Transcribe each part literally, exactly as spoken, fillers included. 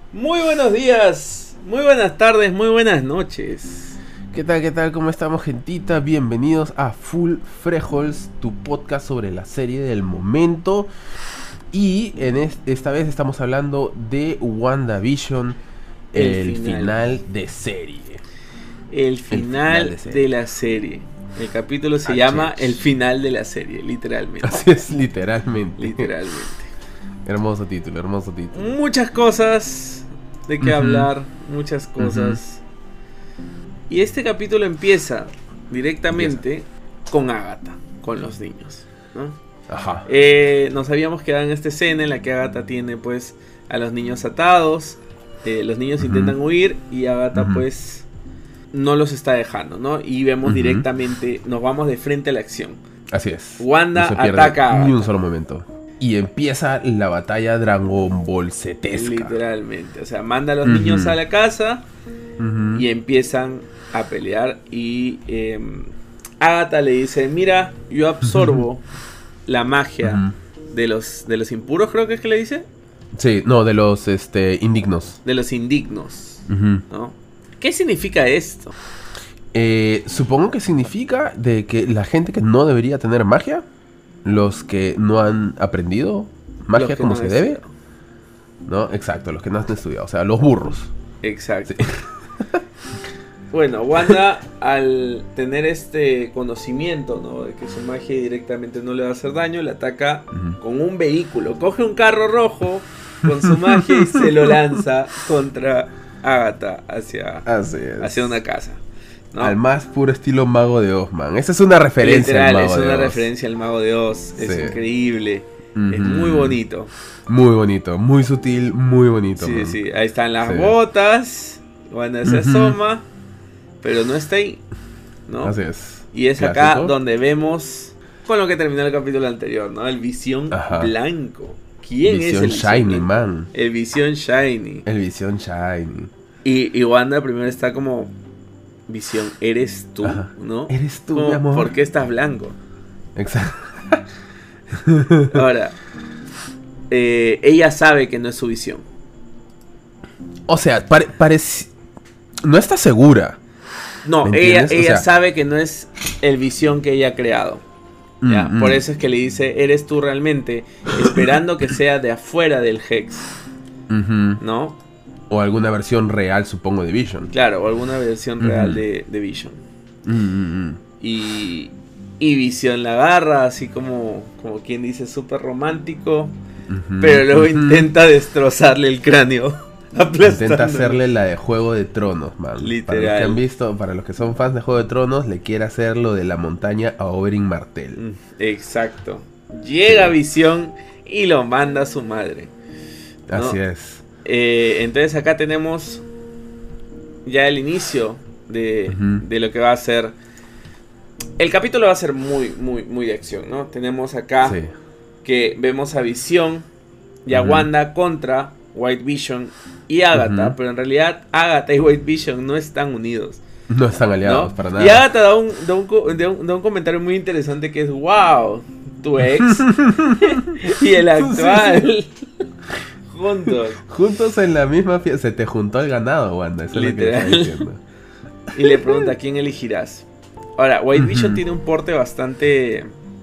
Muy buenos días, muy buenas tardes, muy buenas noches. ¿Qué tal, qué tal? ¿Cómo estamos, gentita? Bienvenidos a Full Frijoles, tu podcast sobre la serie del momento. Y en es- esta vez estamos hablando de WandaVision, El el, final. final. de serie. El final, final de de, serie. la serie. El capítulo se Ah, llama che. El final de la serie, literalmente. Así es, literalmente. Literalmente. Hermoso título, hermoso título. Muchas cosas de qué Ujú. hablar, muchas cosas. Y este capítulo empieza directamente con Agatha, con los niños, ¿no? Ajá. Eh, nos habíamos quedado en esta escena en la que Agatha tiene pues a los niños atados, eh, los niños Ujú. intentan huir y Agatha Ujú. pues no los está dejando, ¿no? Y vemos Ujú. directamente, nos vamos de frente a la acción. Así es. Wanda No se pierde ataca a ni un Agatha. solo momento. Y empieza la batalla Dragon Ball Z-esca. Literalmente, o sea, manda a los Ujú. niños a la casa Ujú. y empiezan a pelear y eh, Agatha le dice, mira, yo absorbo la magia Ujú. de los, de los impuros, creo que es que le dice, Sí, no, de los este, indignos. de los indignos, Ujú. ¿no? ¿Qué significa esto? Eh, supongo que significa de que la gente que no debería tener magia, los que no han aprendido magia Los que como no se han debe, estudiado. ¿no? Exacto, los que no han estudiado, o sea, los burros. Exacto. Sí. Bueno, Wanda, al tener este conocimiento, ¿no? De que su magia directamente no le va a hacer daño, le ataca Ujú. con un vehículo. Coge un carro rojo con su magia y se lo lanza contra Agatha hacia, Así es. hacia una casa, ¿no? Al más puro estilo Mago de Oz, man. Esa es una referencia Literal, al Mago es de una Oz. referencia al Mago de Oz. Es Sí. increíble. Ujú. Es muy bonito. Muy bonito, muy sutil, muy bonito. Sí, man. sí. Ahí están las Sí. botas. Wanda se Ujú. asoma. Pero no está ahí, ¿no? Así es. Y es acá Clásico. donde vemos con lo que terminó el capítulo anterior, ¿no? El Visión Ajá. Blanco. ¿Quién Visión es el Visión Shiny, Blanco? man. El Visión Shiny. El Visión Shiny. Y, y Wanda primero está como, Visión, eres tú, Ajá. ¿no? Eres tú, Como, mi amor. ¿por qué estás blanco? Exacto. Ahora, eh, ella sabe que no es su visión. O sea, pare- parece... No está segura. No, ¿Me ella, entiendes? O ella sea- sabe que no es el Visión que ella ha creado. ¿ya? Mm, mm. Por eso es que le dice, eres tú realmente, esperando que sea de afuera del Hex, Ujú. ¿no? O alguna versión real, supongo, de Vision. Claro, o alguna versión real Ujú. de, de Vision. Mm, mm, mm. Y, y Vision la agarra, así como, como quien dice, súper romántico. Ujú. Pero luego Ujú. intenta destrozarle el cráneo. Intenta aplastándolo. hacerle la de Juego de Tronos, man. Para los Literal. que han visto, para los que son fans de Juego de Tronos, le quiere hacer lo de la montaña a Oberyn Martell. Mm, Exacto. Llega Sí. Visión y lo manda a su madre. ¿no? Así es. Eh, entonces acá tenemos ya el inicio de, Ujú. de lo que va a ser. El capítulo va a ser muy, muy, muy de acción, ¿no? Tenemos acá Sí. que vemos a Visión y a Ujú. Wanda contra White Vision y Agatha, Ujú. pero en realidad Agatha y White Vision no están unidos. No están aliados ¿no? para nada. Y Agatha da un, da, un, co- da un- da un comentario muy interesante que es, wow, tu ex y el actual juntos. Juntos en la misma fiesta. Se te juntó el ganado, Wanda. Eso Literal. es lo que está diciendo. Y le pregunta, ¿a quién elegirás? Ahora, White Vision Ujú. tiene un porte bastante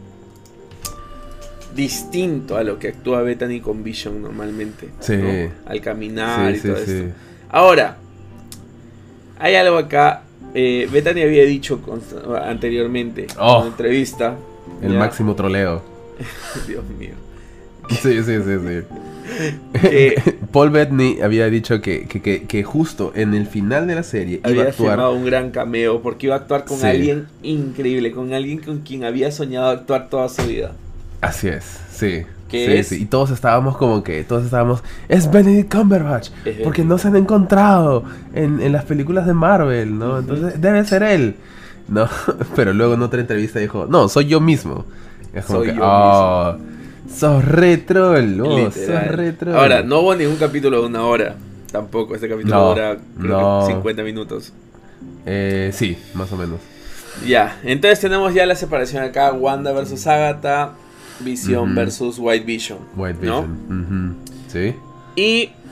distinto a lo que actúa Bethany con Vision normalmente. Sí. ¿no? Al caminar Sí, y sí, todo sí. esto. Ahora, hay algo acá. Eh, Bethany había dicho const- anteriormente Oh. en una entrevista. El ya- máximo troleo. Dios mío. Sí, sí, sí, sí. Que Paul Bettany había dicho que, que, que, que justo en el final de la serie iba a había actuar. firmado un gran cameo porque iba a actuar con Sí. alguien increíble, con alguien con quien había soñado actuar toda su vida. Así es, sí. ¿Qué sí, es? sí. Y todos estábamos como que, todos estábamos, es Benedict Cumberbatch, Es porque Benedict. no se han encontrado en, en las películas de Marvel, ¿no? Ujú. Entonces debe ser él. No, pero luego en otra entrevista dijo, no, soy yo mismo. Y es como Soy que, yo oh, sos re troll, oh, sos Literal. re troll. Ahora, no hubo ningún capítulo de una hora. Tampoco, este capítulo No, dura creo no. que cincuenta minutos. Eh, sí, más o menos. Ya, entonces tenemos ya la separación acá, Wanda versus Agatha, Visión Ujú. versus White Vision. White ¿no? Vision. Ujú. Sí. Y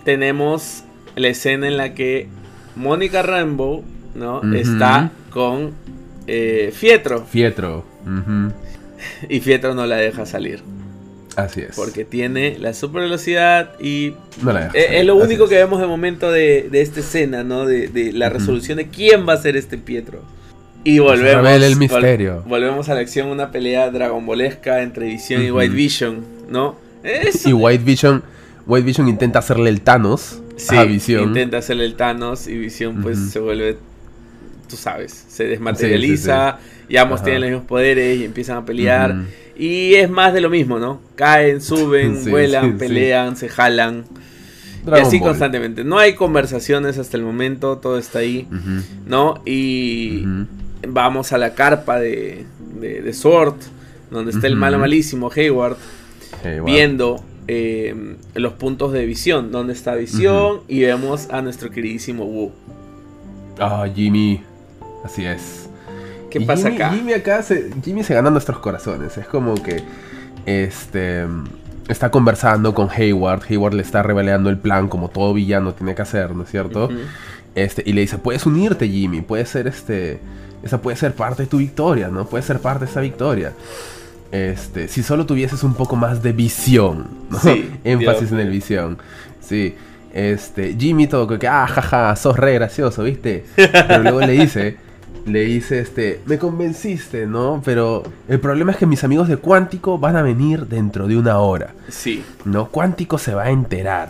tenemos la escena en la que Mónica Rambeau, ¿no? Uh-huh. Está con eh, Fietro. Fietro. Uh-huh. Y Fietro no la deja salir. Así es. Porque tiene la super velocidad y no la deja es, salir. es lo Así único es. que vemos de momento de, de esta escena, ¿no? De, de la Uh-huh. resolución de quién va a ser este Pietro. Y volvemos, Se revela el misterio. vol- volvemos a la acción, una pelea dragonbolesca entre Visión Uh-huh. y White Vision, ¿no? Eso. Y White Vision, White Vision intenta hacerle el Thanos Sí, a Visión. intenta hacerle el Thanos y Visión pues Uh-huh. se vuelve, tú sabes, se desmaterializa, Sí, sí, sí. y ambos Ajá. tienen los mismos poderes y empiezan a pelear. Uh-huh. Y es más de lo mismo, ¿no? Caen, suben, Sí, vuelan, sí, pelean, se jalan. Dragon y así Ball. constantemente. No hay conversaciones hasta el momento, todo está ahí, Uh-huh. ¿no? Y Uh-huh. vamos a la carpa de, de, de Sword, donde está el Ujú. malo malísimo, Hayward, Hey, wow. viendo eh, los puntos de Visión, donde está Visión, Ujú. y vemos a nuestro queridísimo Wu. Ah, Jimmy. Así es. ¿Qué Y pasa Jimmy, acá? Jimmy acá se, Jimmy se gana nuestros corazones. Es como que este está conversando con Hayward. Hayward le está revelando el plan como todo villano tiene que hacer, ¿no es cierto? Ujú. Este, y le dice, puedes unirte, Jimmy. Puede ser este. Esa puede ser parte de tu victoria, ¿no? Puede ser parte de esa victoria. Este, si solo tuvieses un poco más de visión, ¿no? Sí, Énfasis Dios. en el visión. Sí. Este, Jimmy todo como que, ah, jaja, sos re gracioso, ¿viste? Pero luego le dice, le dice, este, me convenciste, ¿no? Pero el problema es que mis amigos de Cuántico van a venir dentro de una hora, Sí. ¿no? Cuántico se va a enterar.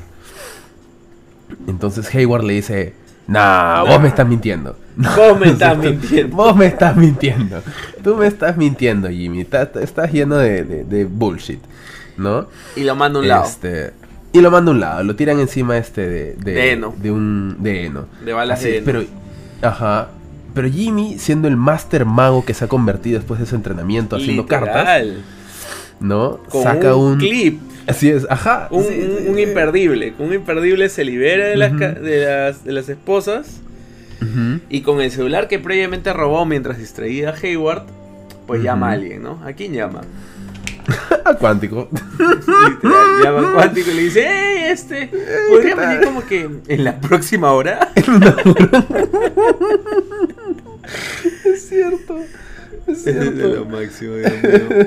Entonces Hayward le dice, nah, vos me estás mintiendo. Vos me estás mintiendo. Vos me estás mintiendo. Tú me estás mintiendo, Jimmy. Estás, estás lleno de, de, de bullshit, ¿no? Y lo manda a un lado. Este, y lo manda a un lado. Lo tiran encima este de... De, De heno. De un... De heno. De balas Así de es, heno. Pero... Ajá. Pero Jimmy, siendo el master mago que se ha convertido después de su entrenamiento haciendo cartas, Literal. ¿no? Con Saca un un... clip. Así es, ajá. Un, sí, un- sí, un sí. imperdible. Con un imperdible se libera de, las, Ujú. ca- de, las, de las esposas. Ujú. Y con el celular que previamente robó mientras distraía a Hayward, pues Ujú. llama a alguien, ¿no? ¿A quién llama? A Cuántico. Literal, llama a Cuántico y le dice, ¡hey, este! ¿Podría ¿qué tal? venir como que en la próxima hora? Es cierto. Es Es de lo cierto. máximo, Dios mío.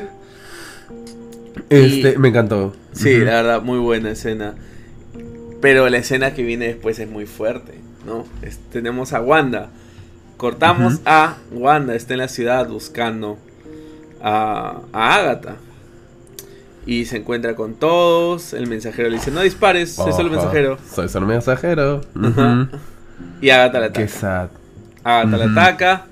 Este, Y- me encantó. Sí, Ujú. la verdad, muy buena escena. Pero la escena que viene después es muy fuerte, ¿no? Es- tenemos a Wanda. Cortamos Ujú. a Wanda, está en la ciudad buscando a, a Agatha. Y se encuentra con todos. El mensajero le dice, no dispares, soy solo Ajá. mensajero. Soy solo mensajero. Ujú. Ajá. Y Agatha la Qué ataca. sad. Agatha la Ujú. ataca.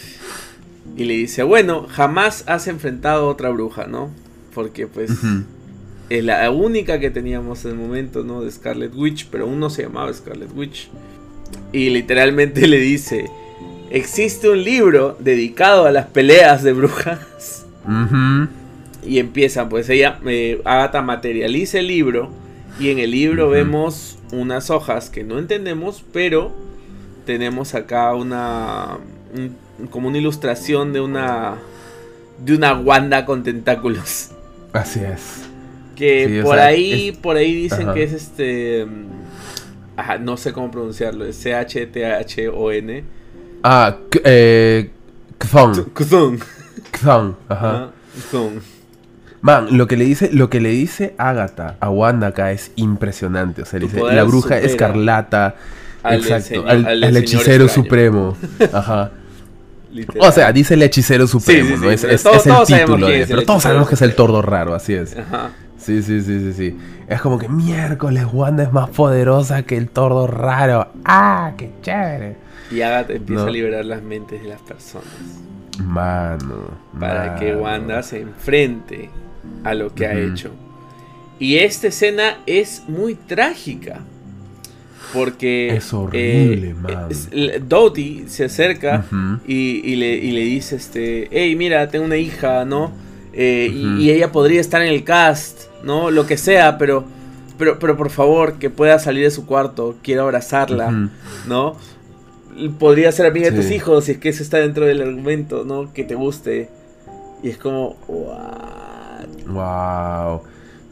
Y le dice, bueno, jamás has enfrentado a otra bruja, ¿no? Porque pues Ujú. es la única que teníamos en el momento, ¿no? De Scarlet Witch, pero aún no se llamaba Scarlet Witch. Y literalmente le dice, existe un libro dedicado a las peleas de brujas. Ujú. Y empieza, pues ella, eh, Agatha materializa el libro. Y en el libro Ujú. vemos unas hojas que no entendemos, pero tenemos acá una... un- como una ilustración de una... de una Wanda con tentáculos. Así es. Que Sí, o por sea, ahí, es- por ahí dicen Ajá. que es este... mm, Ajá, no sé cómo pronunciarlo. Es C H T H O N. Ah, k- eh. Kthon. Kthon. Kthon. Ajá. Ajá, Kthon. Man, lo que le dice, lo que le dice Agatha a Wanda acá es impresionante. O sea, le Tu dice, poder la bruja supera escarlata. al del Exacto. señor- al, al del al señor hechicero extraño. supremo. Ajá. Literal. O sea, dice el hechicero supremo, Sí, sí, ¿no? sí, Es, pero es- todos- es el todos sabemos título, quién de- es el pero todos hechicero sabemos que es el supremo. tordo raro, así es. Ajá. Sí, sí, sí, sí, sí. Es como que miércoles Wanda es más poderosa que el tordo raro. ¡Ah, qué chévere! Y Agatha empieza No. a liberar las mentes de las personas. Mano. Para mano. que Wanda se enfrente a lo que ha Ujú. hecho. Y esta escena es muy trágica. Porque Es horrible, eh, man. es- l- Dottie se acerca Ujú. y, y le, y le dice, este, hey, mira, tengo una hija, ¿no? Eh, y- Ujú. y, ella podría estar en el cast, ¿no? Lo que sea, pero, pero, pero por favor, que pueda salir de su cuarto, quiero abrazarla, Ujú. ¿no? Podría ser amiga de tus Sí. hijos, si es que eso está dentro del argumento, ¿no? Que te guste. Y es como, what? Wow.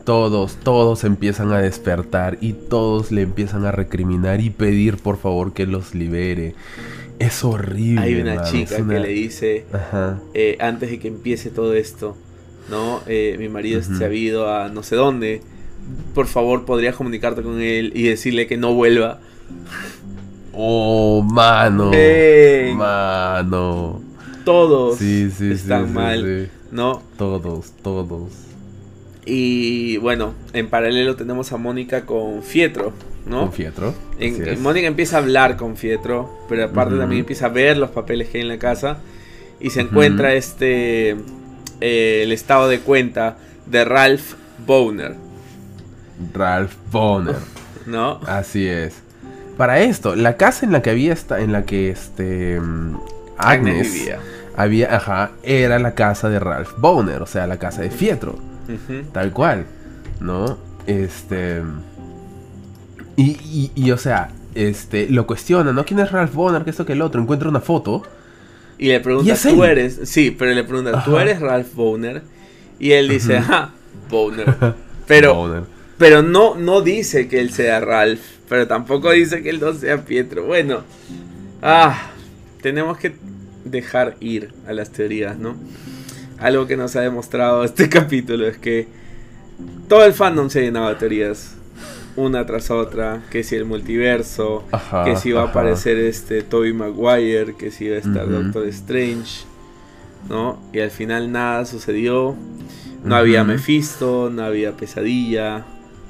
todos, todos empiezan a despertar y todos le empiezan a recriminar y pedir por favor que los libere. Es horrible. Hay una man. chica una... que le dice, eh, antes de que empiece todo esto, ¿no? Eh, mi marido uh-huh. se ha ido a no sé dónde. Por favor, ¿podrías comunicarte con él y decirle que no vuelva? Oh, mano. Ven. Mano. Todos sí, sí, están sí, mal, sí, sí. ¿no? Todos, todos. Y bueno, en paralelo tenemos a Mónica con Fietro, ¿no? Con Fietro. En, en Mónica empieza a hablar con Fietro, pero aparte uh-huh. también empieza a ver los papeles que hay en la casa. Y se encuentra uh-huh. este eh, el estado de cuenta de Ralph Bohner. Ralph Bohner. ¿No? Así es. Para esto, la casa en la que había esta, en la que este Agnes, Agnes vivía. Había, ajá, era la casa de Ralph Bohner, o sea, la casa de Fietro. Uh-huh. Tal cual, ¿no? Este. Y, y, y, o sea, este, lo cuestiona, ¿no? ¿Quién es Ralph Bohner? Que esto que el otro. Encuentra una foto. Y le pregunta, ¿Y ¿tú eres? Sí, pero le pregunta, ¿tú eres Ralph Bohner? Y él dice, uh-huh. ah, Bohner. Pero, Bohner. pero no, no dice que él sea Ralph. Pero tampoco dice que él no sea Pietro. Bueno, ah, tenemos que dejar ir a las teorías, ¿no? Algo que nos ha demostrado este capítulo es que todo el fandom se ha llenado de teorías, una tras otra, que si el multiverso, ajá, que si va ajá. a aparecer este Tobey Maguire, que si va a estar uh-huh. Doctor Strange, ¿no? Y al final nada sucedió, no uh-huh. había Mephisto, no había Pesadilla.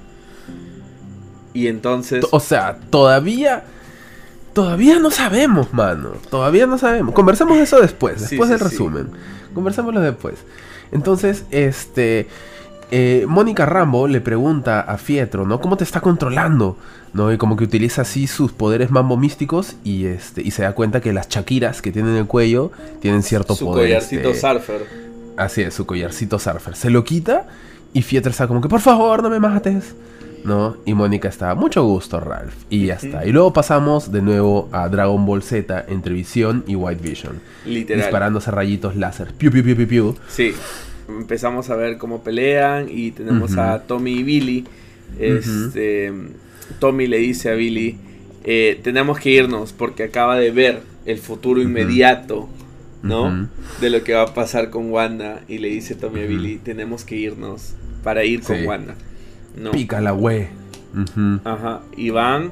Y entonces... O sea, todavía... Todavía no sabemos, mano. Todavía no sabemos. Conversemos de eso después. Después sí, sí, del resumen. Sí. Conversémoslo después. Entonces, este... Eh, Mónica Rambeau le pregunta a Fietro, ¿no? ¿Cómo te está controlando? ¿No? Y como que utiliza así sus poderes mambo místicos. Y este y se da cuenta que las Shakiras que tienen en el cuello tienen cierto su poder. Su collarcito este... Surfer. Así es, su collarcito Surfer. Se lo quita y Fietro está como que, por favor, no me mates, ¿no? Y Mónica está, mucho gusto, Ralph. Y ya uh-huh. está. Y luego pasamos de nuevo a Dragon Ball Z entre Visión y White Vision. Literal. Disparándose rayitos láser. Piu, piu, piu, piu, piu. Sí. Empezamos a ver cómo pelean. Y tenemos uh-huh. a Tommy y Billy. Este, uh-huh. Tommy le dice a Billy, eh, tenemos que irnos porque acaba de ver el futuro uh-huh. inmediato, ¿no? Uh-huh. De lo que va a pasar con Wanda. Y le dice Tommy uh-huh. a Billy, tenemos que irnos para ir sí. con Wanda. No. Pica la güey. Uh-huh. Ajá. Y van.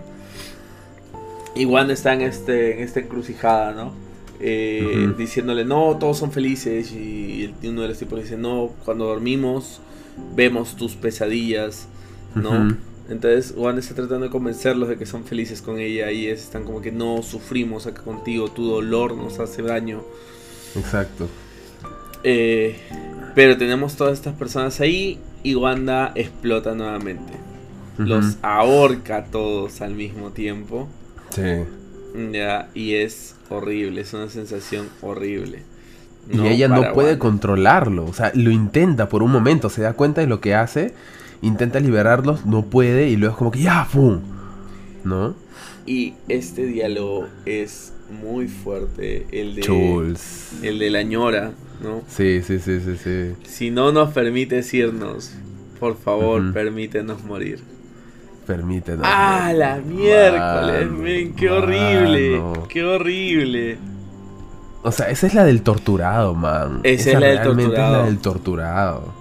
Y Wanda está en este, en esta encrucijada, ¿no? Eh, uh-huh. Diciéndole, no, todos son felices. Y uno de los tipos le dice, no, cuando dormimos vemos tus pesadillas, ¿no? Uh-huh. Entonces Wanda está tratando de convencerlos de que son felices con ella. Y ellos están como que no, sufrimos acá contigo, tu dolor nos hace daño. Exacto. Eh, pero tenemos todas estas personas ahí. Y Wanda explota nuevamente. Uh-huh. Los ahorca a todos al mismo tiempo. Sí. Ya, y es horrible, es una sensación horrible. Y no ella no puede Wanda. controlarlo. O sea, lo intenta por un momento, se da cuenta de lo que hace. Intenta liberarlos, no puede. Y luego es como que ya, ¡pum! ¿No? Y este diálogo es muy fuerte. El de Jules. El de la ñora, ¿no? Sí, sí, sí, sí, sí. Si no nos permites irnos, por favor, uh-huh. permítenos morir. Permítenos. ¡Ah, morir. La miércoles! Men, ¡qué mano. horrible! ¡Qué horrible! O sea, esa es la del torturado, man. Esa, esa es la del realmente torturado. es la del torturado.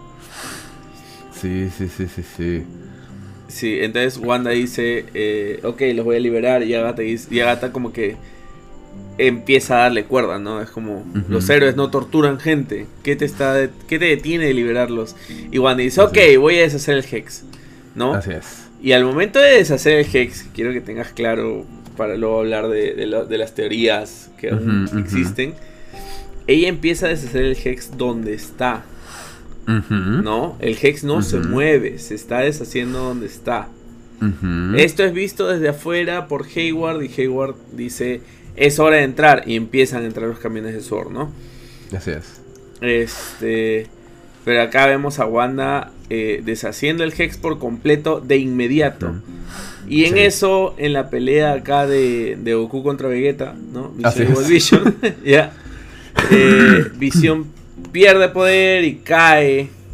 Sí, sí, sí, sí, sí. Sí, entonces Wanda dice, eh, ok, los voy a liberar. Y Agatha, dice, y Agatha como que empieza a darle cuerda, ¿no? Es como, uh-huh. los héroes no torturan gente. ¿Qué te está de- qué te detiene de liberarlos? Y Wanda dice, ok, voy a deshacer el Hex, ¿no? Así es. Y al momento de deshacer el Hex, quiero que tengas claro, para luego hablar de, de, lo, de las teorías que uh-huh, aún uh-huh. existen. Ella empieza a deshacer el Hex donde está, uh-huh. ¿no? El Hex no uh-huh. se mueve, se está deshaciendo donde está. Uh-huh. Esto es visto desde afuera por Hayward, y Hayward dice, es hora de entrar, y empiezan a entrar los camiones de S W O R D, ¿no? Así es. Este... Pero acá vemos a Wanda eh, deshaciendo el Hex por completo de inmediato. Mm. Y en sí. eso, en la pelea acá de, de Goku contra Vegeta, ¿no? Visión, Vision, ¿ya? Eh, Visión pierde poder y cae,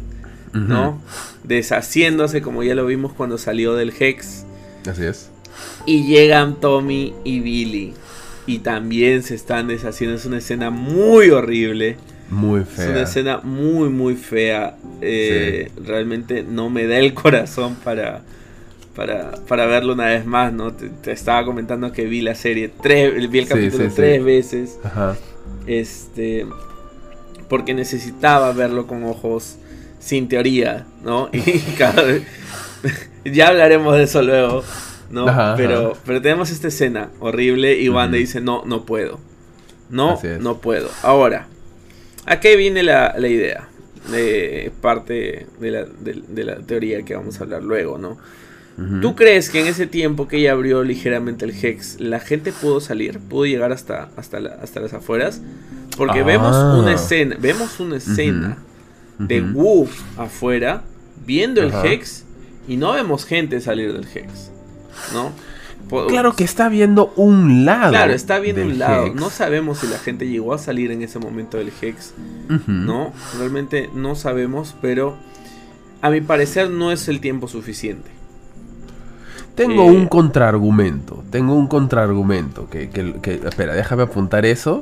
uh-huh. ¿no? Deshaciéndose, como ya lo vimos cuando salió del Hex. Así es. Y llegan Tommy y Billy. Y también se están deshaciendo. Es una escena muy horrible. Muy fea. Es una escena muy, muy fea. Eh, sí. Realmente no me da el corazón para, para, para verlo una vez más, ¿no? Te, te estaba comentando que vi la serie tres, vi el capítulo sí, sí, tres sí. veces. Ajá. Este, porque necesitaba verlo con ojos sin teoría, ¿no? Y cada vez, ya hablaremos de eso luego, ¿no? Ajá, pero, ajá. pero tenemos esta escena horrible y Wanda uh-huh. dice, no, no puedo. No, no puedo. Ahora, ¿a qué viene la, la idea? De parte de la, de, de la teoría que vamos a hablar luego, ¿no? Uh-huh. ¿Tú crees que en ese tiempo que ella abrió ligeramente el Hex, la gente pudo salir? ¿Pudo llegar hasta, hasta, la, hasta las afueras? Porque ah. vemos una escena, vemos una escena uh-huh. de uh-huh. Wu afuera, viendo el uh-huh. Hex, y no vemos gente salir del Hex, ¿no? Claro que está viendo un lado. Claro, está viendo un lado. Hex. No sabemos si la gente llegó a salir en ese momento del Hex. Uh-huh. No, realmente no sabemos, pero a mi parecer no es el tiempo suficiente. Tengo eh... un contraargumento. Tengo un contraargumento. Que, que, que, espera, déjame apuntar eso.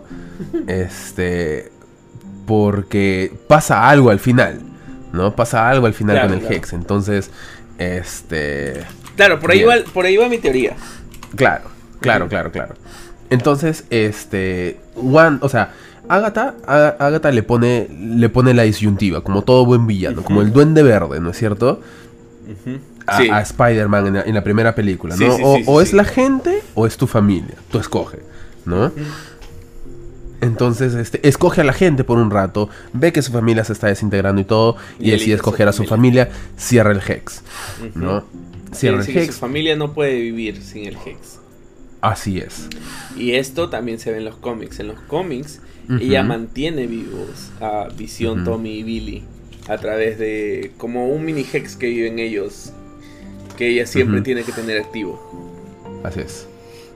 este. Porque pasa algo al final. ¿No? Pasa algo al final claro, con el claro. Hex. Entonces, este. Claro, por ahí, va, por ahí va mi teoría. Claro, claro, uh-huh. claro, claro. Entonces, este... One, o sea, Agatha, a, Agatha le pone le pone la disyuntiva, como todo buen villano, uh-huh. como el Duende Verde, ¿no es cierto? Uh-huh. A, sí. a Spider-Man en la, en la primera película, ¿no? Sí, sí, o sí, o sí, es sí. la gente o es tu familia. Tú escoge, ¿no? Uh-huh. Entonces, este, escoge a la gente por un rato, ve que su familia se está desintegrando y todo, y, y decide escoger a su familia, cierra el Hex, uh-huh. ¿no? Cierra sí, el Hex. Su familia no puede vivir sin el Hex. Así es. Y esto también se ve en los cómics. En los cómics, uh-huh. ella mantiene vivos a Visión, uh-huh. Tommy y Billy a través de como un mini Hex que viven ellos, que ella siempre uh-huh. tiene que tener activo. Así es.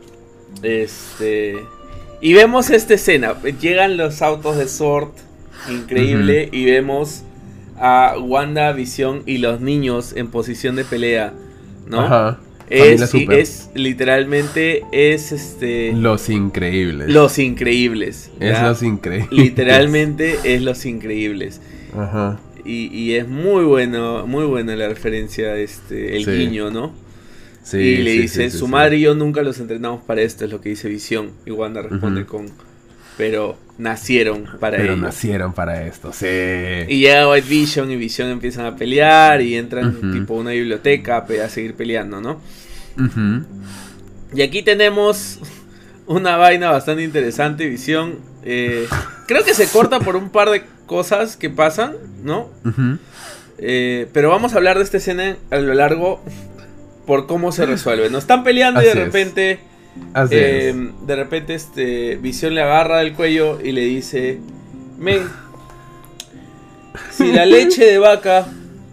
Este... Y vemos esta escena. Llegan los autos de S W O R D, increíble, uh-huh. y vemos a Wanda, Visión y los niños en posición de pelea, ¿no? Ajá. Es, es literalmente es este Los Increíbles. Los Increíbles. ¿ya? Es Los Increíbles. Literalmente es Los Increíbles. Ajá. Y, y es muy bueno, muy buena la referencia, este, el sí. guiño, ¿no? Sí, y le sí, dice, sí, sí, su sí. madre y yo nunca los entrenamos para esto, es lo que dice Visión. Y Wanda responde uh-huh. con, pero nacieron para Pero ello. nacieron para esto, sí. Y llega White Vision y Visión empiezan a pelear y entran uh-huh. tipo a una biblioteca a, a seguir peleando, ¿no? Uh-huh. Y aquí tenemos una vaina bastante interesante, Visión. Eh, creo que se corta por un par de cosas que pasan, ¿no? Uh-huh. Eh, pero vamos a hablar de esta escena a lo largo por cómo se resuelve. No están peleando Así y de repente... Así eh, es. De repente este Visión le agarra del cuello y le dice, men, si la leche de vaca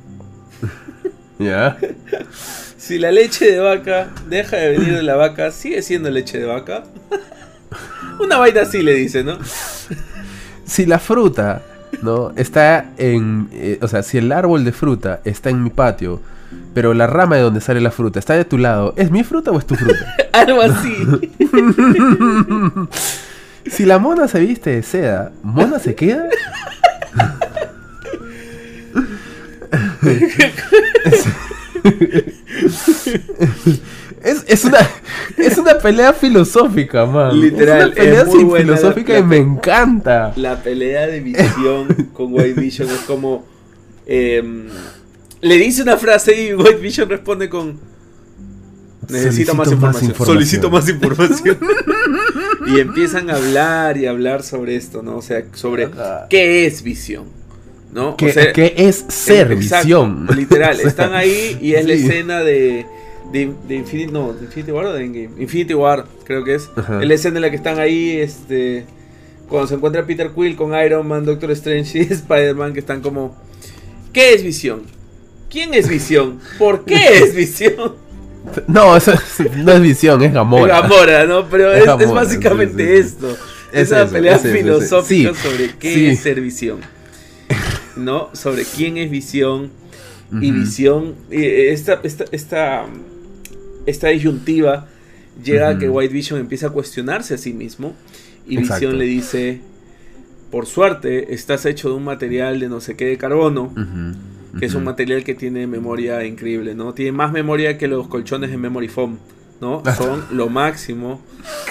ya si la leche de vaca deja de venir de la vaca, sigue siendo leche de vaca. Una vaina así le dice, ¿no? Si la fruta, ¿no? Está en eh, o sea, si el árbol de fruta está en mi patio, pero la rama de donde sale la fruta está de tu lado, ¿es mi fruta o es tu fruta? Algo así. Si la mona se viste de seda, ¿mona se queda? es, es, una, es una pelea filosófica, man. Literal. Es una pelea es muy sin buena filosófica la, y me encanta. La pelea de Visión con White Vision es como... Eh, le dice una frase y White Vision responde con... Necesito más información. más información. Solicito más información. Y empiezan a hablar y a hablar sobre esto, ¿no? O sea, sobre qué es Visión, ¿no? ¿Qué, o sea, ¿qué es ser exacto, Visión? Literal, están ahí y es sí. la escena de... De, de Infinity... No, de Infinity War o de Endgame. Infinity War, creo que es. Ajá. Es la escena en la que están ahí, este... Cuando se encuentra Peter Quill con Iron Man, Doctor Strange y Spider-Man, que están como... ¿Qué es Visión? ¿Quién es Visión? ¿Por qué es Visión? No, eso no es Visión, es Gamora. Es Gamora, ¿no? Pero es, es, Gamora, es básicamente sí, sí. esto. Es, es una eso, pelea es filosófica eso, sí. sobre qué sí. es ser Visión. ¿no? Sobre quién es Visión. Uh-huh. Y Visión, esta, esta, esta, esta disyuntiva llega uh-huh. a que White Vision empieza a cuestionarse a sí mismo. Y Exacto. Visión le dice, por suerte, estás hecho de un material de no sé qué de carbono, uh-huh. Uh-huh. que es un material que tiene memoria increíble, ¿no? Tiene más memoria que los colchones de Memory Foam, ¿no? Son lo máximo.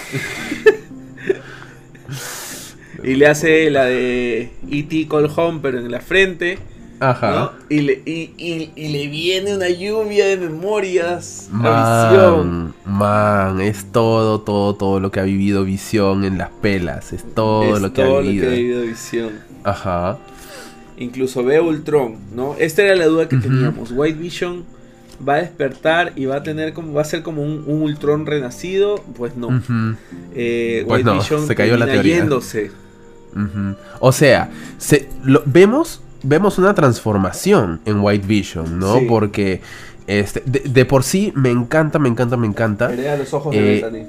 Y le hace la de E T Call Home, pero en la frente. Ajá. ¿No? Y, le, y, y, y le viene una lluvia de memorias man, a Visión. Man, es todo, todo, todo lo que ha vivido Visión en las pelas. Es todo es lo que todo ha vivido. lo que ha vivido Visión. Ajá. Incluso ve Ultron, ¿no? Esta era la duda que uh-huh. teníamos. White Vision va a despertar y va a tener como, va a ser como un, un Ultron renacido. Pues no. Uh-huh. eh, pues White no, Vision se cayó la teoría. Yéndose. Uh-huh. O sea, se, lo, vemos, vemos una transformación en White Vision, ¿no? Sí. Porque este, de, de por sí me encanta, me encanta, me encanta. Pelea los ojos eh, de Bethany.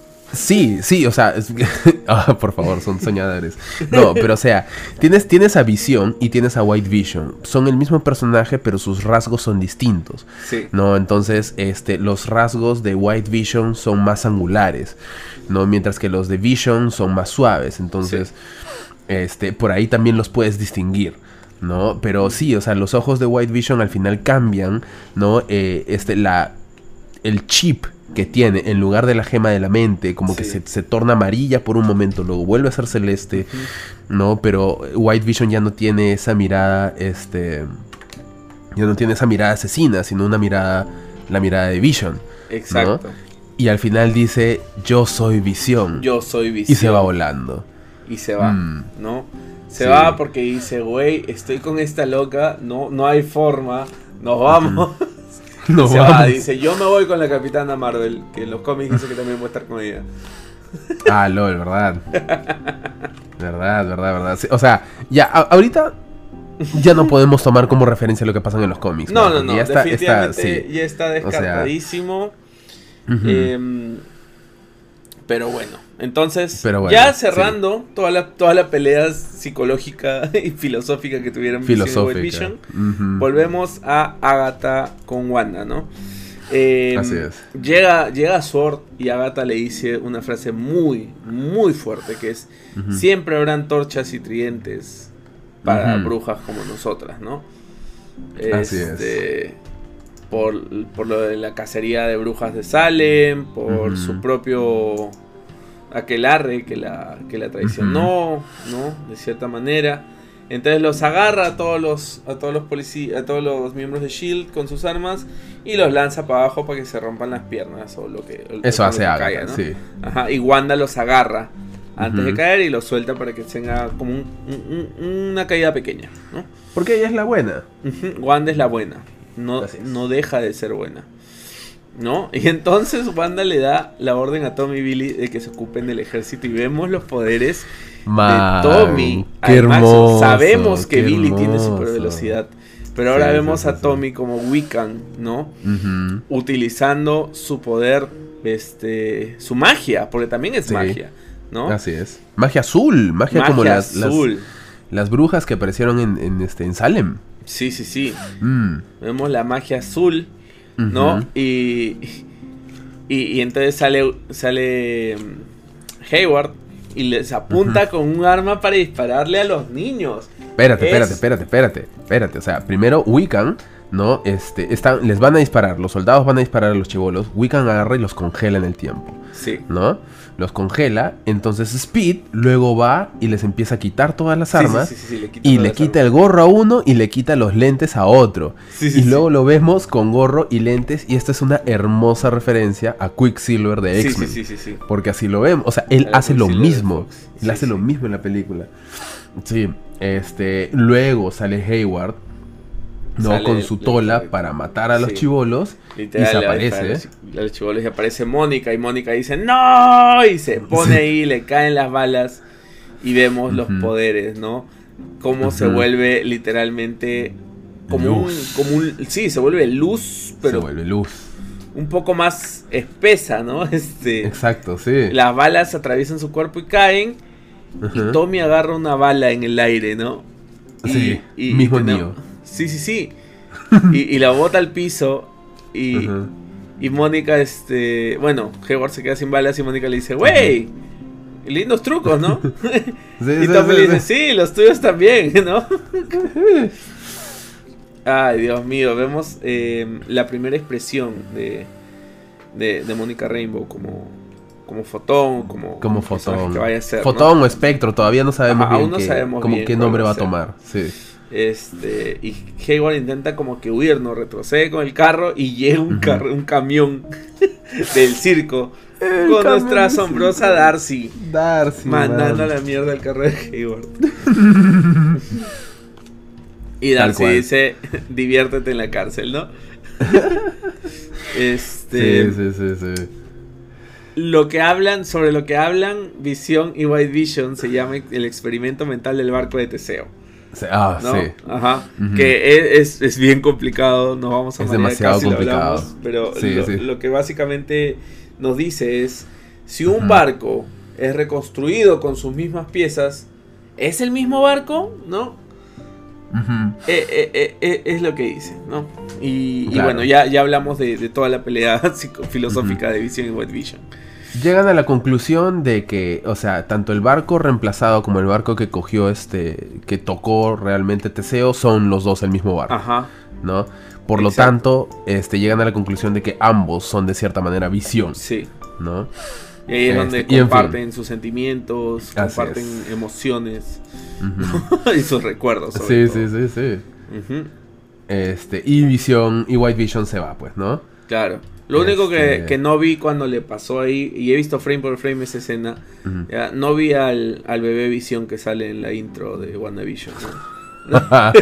Sí, sí, o sea, es, oh, por favor, son soñadores. No, pero o sea, tienes, tienes a Visión y tienes a White Vision. Son el mismo personaje, pero sus rasgos son distintos. Sí. ¿No? Entonces, este, los rasgos de White Vision son más angulares, ¿no? Mientras que los de Vision son más suaves. Entonces, sí. este, por ahí también los puedes distinguir, ¿no? Pero sí, o sea, los ojos de White Vision al final cambian, ¿no? Eh, este, la, el chip que tiene, en lugar de la gema de la mente, como sí. que se, se torna amarilla por un momento, luego vuelve a ser celeste, uh-huh. ¿no? Pero White Vision ya no tiene esa mirada, este, ya no tiene esa mirada asesina, sino una mirada, la mirada de Vision. Exacto. ¿no? Y al final dice, yo soy Visión. Yo soy Visión. Y se va volando. Y se va, mm. ¿no? Se sí. va porque dice, güey, estoy con esta loca, no, no hay forma, nos vamos. Uh-huh. No se va, dice, yo me voy con la Capitana Marvel, que en los cómics dice que también voy a estar con ella. Ah, lol, verdad. Verdad, verdad, verdad. Sí, o sea, ya, a, ahorita ya no podemos tomar como referencia lo que pasa en los cómics. No, no, no, no ya está, definitivamente está, sí. ya está descartadísimo. O sea, uh-huh. eh, pero bueno, entonces, pero bueno, ya cerrando sí. toda, la, toda la pelea psicológica y filosófica que tuvieron Vision y White Vision, uh-huh. volvemos a Agatha con Wanda, ¿no? Eh, Así es. Llega, llega Sword y Agatha le dice una frase muy, muy fuerte, que es, uh-huh. siempre habrá antorchas y tridentes para uh-huh. brujas como nosotras, ¿no? Así este, es. Por, por lo de la cacería de brujas de Salem, por uh-huh. su propio aquelarre que la, que la traicionó, uh-huh. ¿no? De cierta manera. Entonces los agarra a todos los a todos los policías, a todos los miembros de Shield con sus armas y los lanza para abajo para que se rompan las piernas o lo que eso lo hace que Agatha, caiga, ¿no? Sí. Ajá, y Wanda los agarra antes uh-huh. de caer y los suelta para que tenga como un, un, una caída pequeña, ¿no? Porque ella es la buena. Uh-huh. Wanda es la buena. No, no deja de ser buena, ¿no? Y entonces Wanda le da la orden a Tommy y Billy de que se ocupen del ejército y vemos los poderes Man, de Tommy. Qué hermoso, sabemos que Billy hermoso. tiene super velocidad, pero ahora sí, vemos sí, sí, a Tommy sí. como Wiccan, ¿no? Uh-huh. Utilizando su poder, este, su magia, porque también es sí. magia, ¿no? Así es. Magia azul, magia, magia como las, azul. las las brujas que aparecieron en, en este en Salem. Sí, sí, sí. Mm. Vemos la magia azul, ¿no? Uh-huh. Y, y, y entonces sale, sale Hayward y les apunta uh-huh. con un arma para dispararle a los niños. Espérate, es... espérate, espérate, espérate, espérate. O sea, primero Wiccan, ¿no? Este, están, les van a disparar, los soldados van a disparar a los chibolos. Wiccan agarra y los congela en el tiempo. Sí. ¿No? Los congela, entonces Speed luego va y les empieza a quitar todas las armas sí, sí, sí, sí, le quita y le quita armas. El gorro a uno y le quita los lentes a otro. Sí, sí, y luego sí. lo vemos con gorro y lentes y esta es una hermosa referencia a Quicksilver de sí, X-Men. Sí, sí, sí, sí. Porque así lo vemos, o sea, él hace lo mismo, él sí, hace sí. lo mismo en la película. Sí, este, luego sale Hayward, no sale con su tola el, para matar a los sí. chibolos. Literal, y se aparece a los chibolos y aparece Mónica y Mónica dice ¡no! Y se pone sí. ahí, le caen las balas y vemos uh-huh. los poderes, ¿no? Cómo uh-huh. se vuelve literalmente como un, como un sí, se vuelve luz, pero se vuelve luz un poco más espesa, ¿no? Este, exacto, sí. Las balas atraviesan su cuerpo y caen uh-huh. y Tommy agarra una bala en el aire, ¿no? Y, sí, y, mismo y Neo. Sí, sí, sí. Y, y la bota al piso y, uh-huh. y Mónica, este... Bueno, Hayward se queda sin balas y Mónica le dice, wey, lindos trucos, ¿no? Sí, y sí, Tommy sí, le dice, sí. sí, los tuyos también, ¿no? Ay, Dios mío, vemos eh, la primera expresión de, de, de Mónica Rambeau como, como Fotón, como, como Fotón, que vaya a ser, Fotón ¿no? o Espectro, todavía no sabemos Ajá, bien aún no qué, sabemos como bien qué nombre va a tomar. Sí. Este, y Hayward intenta como que huir, no retrocede con el carro y llega un, uh-huh. carro, un camión del circo el con nuestra asombrosa Darcy. Darcy mandando a la mierda el carro de Hayward. Y Darcy dice, diviértete en la cárcel, ¿no? este, sí, sí, sí, sí. Lo que hablan, sobre lo que hablan Visión y White Vision se llama el experimento mental del barco de Teseo. Ah, ¿no? sí. Ajá. Uh-huh. Que es, es bien complicado, no vamos a Es demasiado complicado. Hablamos, pero sí, lo, sí. lo que básicamente nos dice es, si un uh-huh. barco es reconstruido con sus mismas piezas, ¿es el mismo barco? ¿No? Uh-huh. Eh, eh, eh, eh, es lo que dice, ¿no? Y, claro. y bueno, ya, ya hablamos de, de toda la pelea filosófica uh-huh. de Visión y White Vision. Llegan a la conclusión de que, o sea, tanto el barco reemplazado como el barco que cogió este, que tocó realmente Teseo, son los dos el mismo barco. Ajá. ¿No? Por lo Exacto. tanto, este, llegan a la conclusión de que ambos son de cierta manera Visión. Sí. ¿No? Y ahí es este, donde comparten en fin. sus sentimientos, Así comparten es. emociones uh-huh. y sus recuerdos. Sí, todo. sí, sí, sí. Uh-huh. Este, y Visión y White Vision se va, pues, ¿no? Claro. Lo único este... que, que no vi cuando le pasó ahí, y he visto frame por frame esa escena, uh-huh. ya, no vi al, al bebé Visión que sale en la intro de WandaVision, ¿no?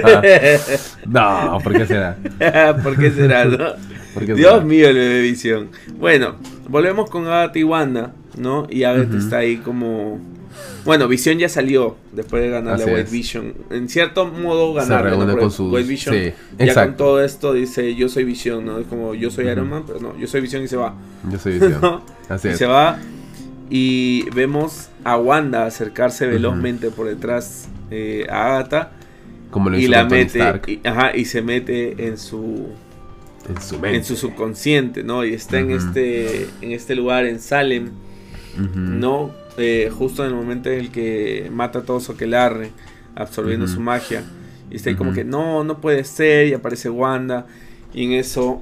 No, ¿por qué será? ¿Por qué será, no? ¿Por qué Dios será? mío, el bebé Visión. Bueno, volvemos con Agatha y Wanda, ¿no? Y Agatha uh-huh. está ahí como... Bueno, Visión ya salió después de ganarle a White es. Vision. En cierto modo ganarle, se reúne ¿no? con sus... White Vision sí, ya exacto. con todo esto dice yo soy Visión, ¿no? Es como yo soy uh-huh. Iron Man, pero no, yo soy Visión y se va. Yo soy Visión. ¿No? Así y es. se va y vemos a Wanda acercarse velozmente uh-huh. por detrás eh, a Agatha. Como lo hizo y la con Tony mete Stark. Y, ajá, y se mete en su en su mente. en su subconsciente, ¿no? Y está uh-huh. en este en este lugar en Salem, uh-huh. ¿no? Eh, justo en el momento en el que mata a todo Sokelarre, absorbiendo uh-huh. su magia. Y está ahí uh-huh. como que no, no puede ser. Y aparece Wanda. Y en eso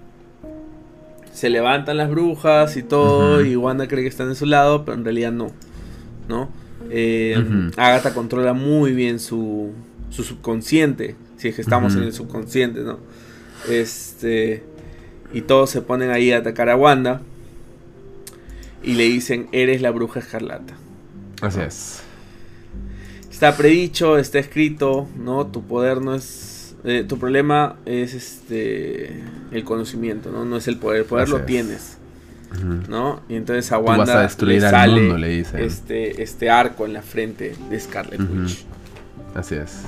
se levantan las brujas y todo. Uh-huh. Y Wanda cree que están de su lado, pero en realidad no, ¿no? Eh, uh-huh. Agatha controla muy bien su, su subconsciente. Si es que estamos uh-huh. en el subconsciente, ¿no? Este. Y todos se ponen ahí a atacar a Wanda. Y le dicen, eres la bruja escarlata. Así es. Está predicho, está escrito, ¿no? Tu poder no es... Eh, tu problema es este el conocimiento, ¿no? No es el poder. El poder Así lo es. tienes, uh-huh. ¿no? Y entonces a Wanda Tú vas a destruir le al sale mundo, le dicen. Este, este arco en la frente de Scarlet uh-huh. Witch. Así es.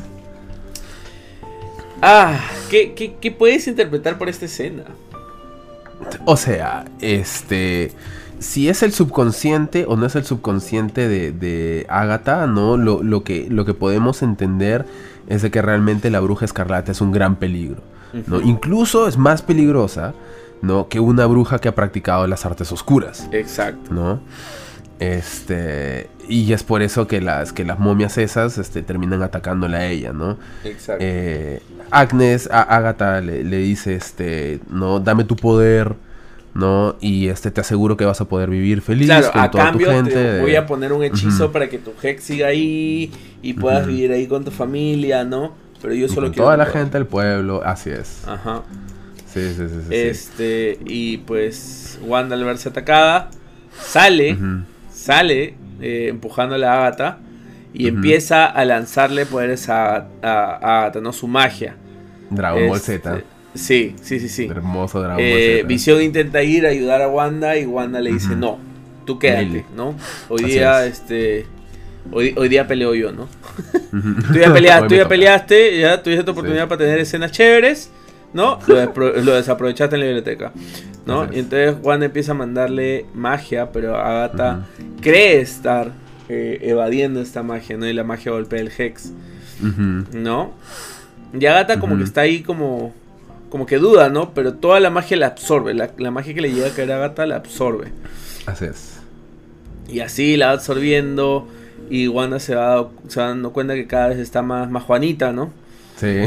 Ah, ¿qué, qué, ¿qué puedes interpretar por esta escena? O sea, este... si es el subconsciente o no es el subconsciente de, de Agatha, ¿no? Lo, lo, que, lo que podemos entender es de que realmente la bruja escarlata es un gran peligro, ¿no? Uh-huh. Incluso es más peligrosa, ¿no? Que una bruja que ha practicado las artes oscuras. Exacto. ¿No? Este... Y es por eso que las, que las momias esas este, terminan atacándola a ella, ¿no? Exacto. Eh, Agnes, a Agatha le, le dice, este, ¿no? Dame tu poder, ¿no? Y este te aseguro que vas a poder vivir feliz claro, con a toda cambio tu gente. Te voy a poner un hechizo uh-huh. para que tu Hex siga ahí y puedas uh-huh. vivir ahí con tu familia, ¿no? Pero yo y solo con quiero... toda la poder. gente del pueblo, así es. Ajá. Sí, sí, sí, sí. Este, sí. Y pues Wanda al verse atacada, sale, uh-huh. sale eh, empujándola a Agatha y uh-huh. empieza a lanzarle poderes a, a, a Agatha, ¿no? Su magia. Dragon Ball este, Z. Sí, sí, sí, sí. Hermoso Dragon eh, Ball Z. Visión intenta ir a ayudar a Wanda y Wanda le dice, uh-huh. no, tú quédate, Dile. ¿no? Hoy Así día, es. este... Hoy, hoy día peleo yo, ¿no? Uh-huh. Tú ya, pelea, tú ya peleaste, ya tuviste tu oportunidad sí. para tener escenas chéveres, ¿no? Lo, despro- lo desaprovechaste en la biblioteca, ¿no? Es. Y entonces Wanda empieza a mandarle magia, pero Agatha uh-huh. cree estar eh, evadiendo esta magia, ¿no? Y la magia golpea el Hex. Uh-huh. ¿No? Y Agatha como uh-huh. que está ahí como... Como que duda, ¿no? Pero toda la magia la absorbe. La, la magia que le llega a caer a Agatha la absorbe. Así es. Y así la va absorbiendo. Y Wanda se va, se va dando cuenta que cada vez está más, más Juanita, ¿no? Sí.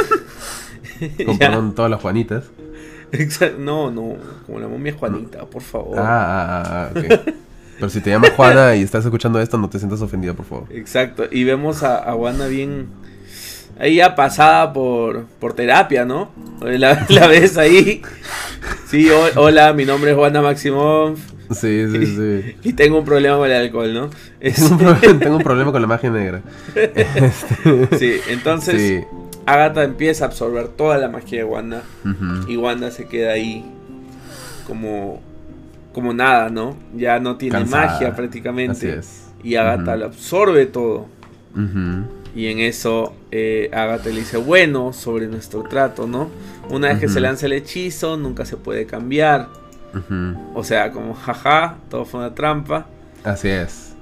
Compraron todas las Juanitas. Exacto. No, no. Como la momia Juanita, por favor. Ah, ah, ah, ok. Pero si te llamas Juana y estás escuchando esto, no te sientas ofendida, por favor. Exacto. Y vemos a, a Wanda bien... Ahí ya pasada por, por terapia, ¿no? La, la ves ahí. Sí, o, hola, mi nombre es Wanda Maximoff. Sí, sí, sí. Y, y tengo un problema con el alcohol, ¿no? Es... Tengo, un problema, tengo un problema con la magia negra. Este... Sí, entonces sí. Agatha empieza a absorber toda la magia de Wanda. Uh-huh. Y Wanda se queda ahí como, como nada, ¿no? Ya no tiene Cansada. magia prácticamente. Así es. Y Agatha uh-huh. lo absorbe todo. Uh-huh. Y en eso eh, Agatha le dice, bueno, sobre nuestro trato, ¿no? Una vez uh-huh. que se lanza el hechizo, nunca se puede cambiar. Uh-huh. O sea, como jaja, todo fue una trampa. Así es.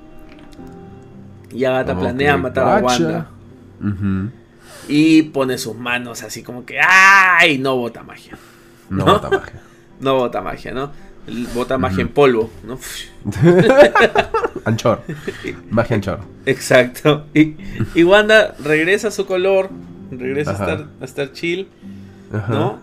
Y Agatha okay, planea matar gacha. a Wanda. Uh-huh. Y pone sus manos así como que ¡ay! No bota magia. No, no bota magia. No bota magia, ¿no? Bota magia uh-huh. en polvo, ¿no? Anchor. Magia anchor. Exacto. Y, y Wanda regresa a su color. Regresa a estar, a estar chill. Ajá. ¿No?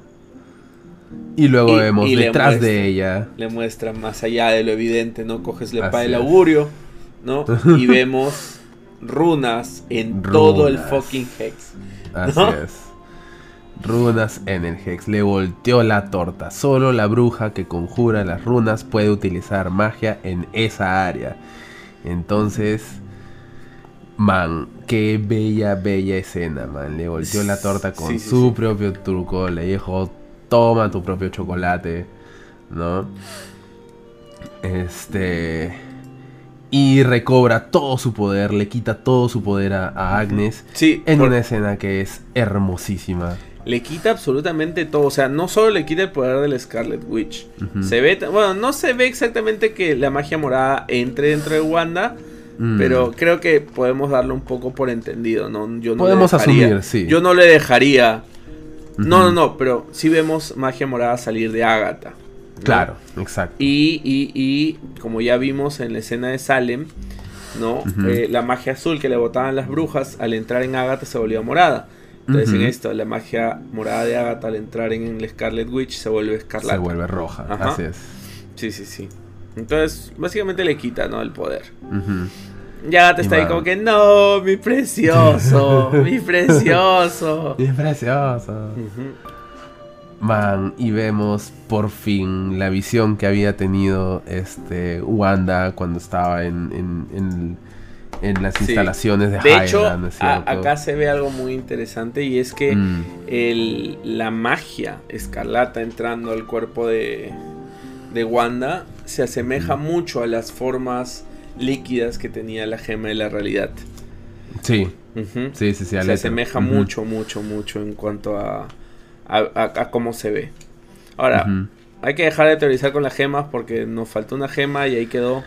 Y luego y, vemos y detrás muestra, de ella. Le muestra más allá de lo evidente, ¿no? Coges la espada del augurio, ¿no? Y vemos runas en runas. todo el fucking Hex. ¿No? Así es. Runas en el Hex. Le volteó la torta. Solo la bruja que conjura las runas puede utilizar magia en esa área. Entonces, man, qué bella, bella escena, man. Le volteó la torta con sí, sí, su sí. propio truco. Le dijo, toma tu propio chocolate, ¿no? Este... Y recobra todo su poder. Le quita todo su poder a, a Agnes. Sí, en por... una escena que es hermosísima. Le quita absolutamente todo. O sea, no solo le quita el poder del Scarlet Witch. Uh-huh. Se ve... Bueno, no se ve exactamente que la magia morada entre dentro de Wanda. Mm. Pero creo que podemos darlo un poco por entendido, ¿no? Yo no podemos le dejaría, asumir, sí. Yo no le dejaría... Uh-huh. No, no, no. Pero sí vemos magia morada salir de Agatha, ¿no? Claro, exacto. Y, y, y como ya vimos en la escena de Salem, ¿no? Uh-huh. Eh, la magia azul que le botaban las brujas al entrar en Agatha se volvió morada. Entonces uh-huh. en esto, la magia morada de Agatha al entrar en el Scarlet Witch se vuelve escarlata. Se vuelve roja, Ajá. así es. Sí, sí, sí. Entonces, básicamente le quita, ¿no? El poder. Uh-huh. Y Agatha está y ahí como que, no, mi precioso, mi precioso. Mi precioso. Uh-huh. Man, y vemos por fin la visión que había tenido este Wanda cuando estaba en, en, en, en las instalaciones sí. de, de Hydra, hecho, ¿no es a, acá se ve algo muy interesante y es que mm. el, la magia escarlata entrando al cuerpo de, de Wanda se asemeja mm. mucho a las formas líquidas que tenía la gema de la realidad. Sí, uh-huh. sí, sí, sí. Se asemeja uh-huh. mucho, mucho, mucho en cuanto a... A, a, a cómo se ve. Ahora, uh-huh. hay que dejar de teorizar con las gemas porque nos faltó una gema y ahí quedó.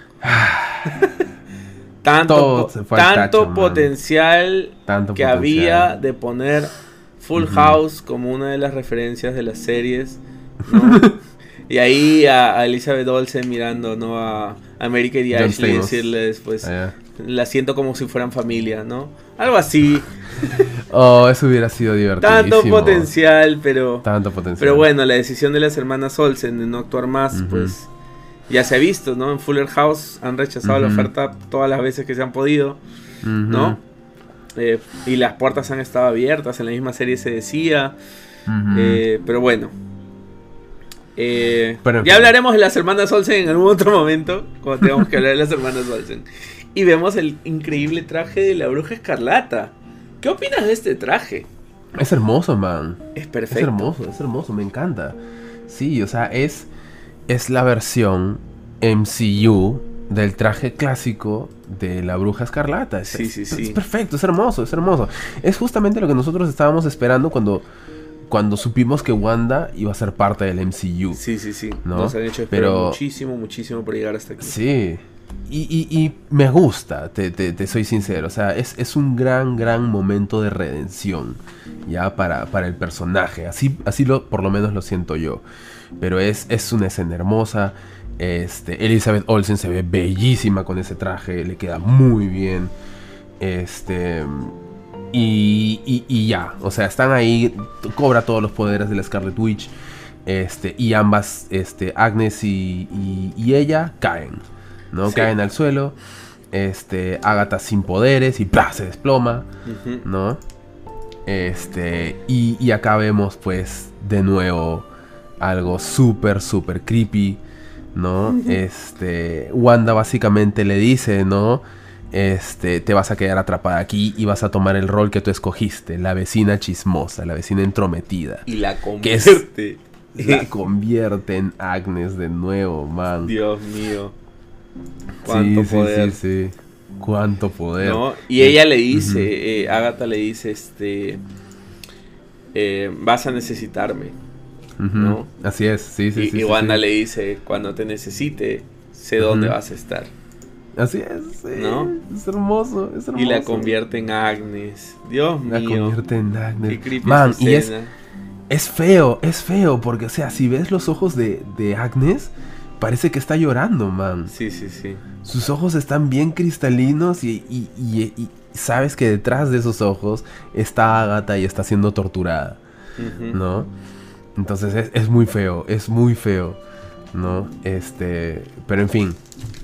tanto po- tanto tacho, potencial tanto que potencial. había de poner Full uh-huh. House como una de las referencias de las series, ¿no? Y ahí a, a Elizabeth Olsen mirando, ¿no? A America y Ashley y decirle después, ah, yeah. la siento como si fueran familia, ¿no? Algo así. Oh, eso hubiera sido divertidísimo. Tanto potencial, pero... Tanto potencial. Pero bueno, la decisión de las hermanas Olsen de no actuar más, uh-huh. pues... Ya se ha visto, ¿no? En Fuller House han rechazado uh-huh. la oferta todas las veces que se han podido, uh-huh. ¿no? Eh, y las puertas han estado abiertas, en la misma serie se decía. Uh-huh. Eh, pero bueno. Eh, pero, ya hablaremos de las hermanas Olsen en algún otro momento, cuando tengamos que hablar de las hermanas Olsen. Y vemos el increíble traje de la Bruja Escarlata. ¿Qué opinas de este traje? Es hermoso, man. Es perfecto. Es hermoso, es hermoso, me encanta. Sí, o sea, es, es la versión M C U del traje clásico de la Bruja Escarlata. Es, sí, sí, es, sí. Es perfecto, es hermoso, es hermoso. Es justamente lo que nosotros estábamos esperando cuando... Cuando supimos que Wanda iba a ser parte del M C U. Sí, sí, sí. ¿no? Nos han hecho esperar Pero... muchísimo, muchísimo por llegar hasta aquí. Sí, y, y, y me gusta, te, te, te soy sincero. O sea, es, es un gran, gran momento de redención, ya, para, para el personaje. Así, así lo, por lo menos lo siento yo. Pero es, es una escena hermosa. Este, Elizabeth Olsen se ve bellísima con ese traje, le queda muy bien. Este... Y, y, y ya, o sea, están ahí, cobra todos los poderes de la Scarlet Witch. Este, y ambas, este, Agnes y, y, y ella caen, ¿no? Sí. Caen al suelo. Este, Agatha sin poderes y ¡plá! Se desploma, uh-huh. ¿no? Este, y, y acá vemos, pues, de nuevo algo súper, súper creepy, ¿no? Uh-huh. Este, Wanda básicamente le dice, ¿no? Este, te vas a quedar atrapada aquí y vas a tomar el rol que tú escogiste, la vecina chismosa, la vecina entrometida. Y la convierte. Es, la convierte en Agnes de nuevo, man. Dios mío. Cuánto sí, poder. Sí, sí, sí. Cuánto poder. ¿No? Y ella le dice, uh-huh. eh, Agatha le dice, este, eh, vas a necesitarme, uh-huh. ¿no? Así es, sí, sí, y, sí. Y sí, Wanda sí. le dice, cuando te necesite, sé uh-huh. dónde vas a estar. Así es, sí. ¿No? Es hermoso, es hermoso. Y la convierte en Agnes. Dios la mío. La convierte en Agnes. Qué creepy Man, esa y es, escena. es feo, es feo, porque, o sea, si ves los ojos de, de Agnes, parece que está llorando, man. Sí, sí, sí. Sus ojos están bien cristalinos y, y, y, y sabes que detrás de esos ojos está Agatha y está siendo torturada, uh-huh. ¿no? Entonces es, es muy feo, es muy feo, ¿no? Este, pero en fin...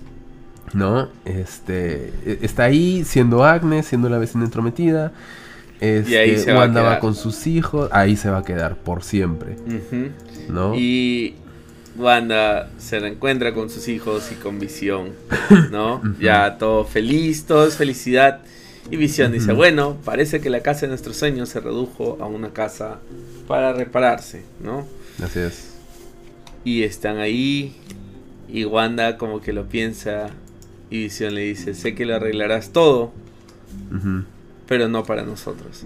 ¿no? Este, está ahí siendo Agnes, siendo la vecina entrometida. Este, y ahí se Wanda va, va con sus hijos, ahí se va a quedar por siempre, uh-huh. ¿no? Y Wanda se reencuentra con sus hijos y con Visión, ¿no? Uh-huh. Ya todo feliz, todo es felicidad. Y Visión uh-huh. dice, bueno, parece que la casa de nuestros sueños se redujo a una casa para repararse, ¿no? Así es. Y están ahí y Wanda como que lo piensa. Y Visión le dice, sé que lo arreglarás todo, uh-huh. pero no para nosotros.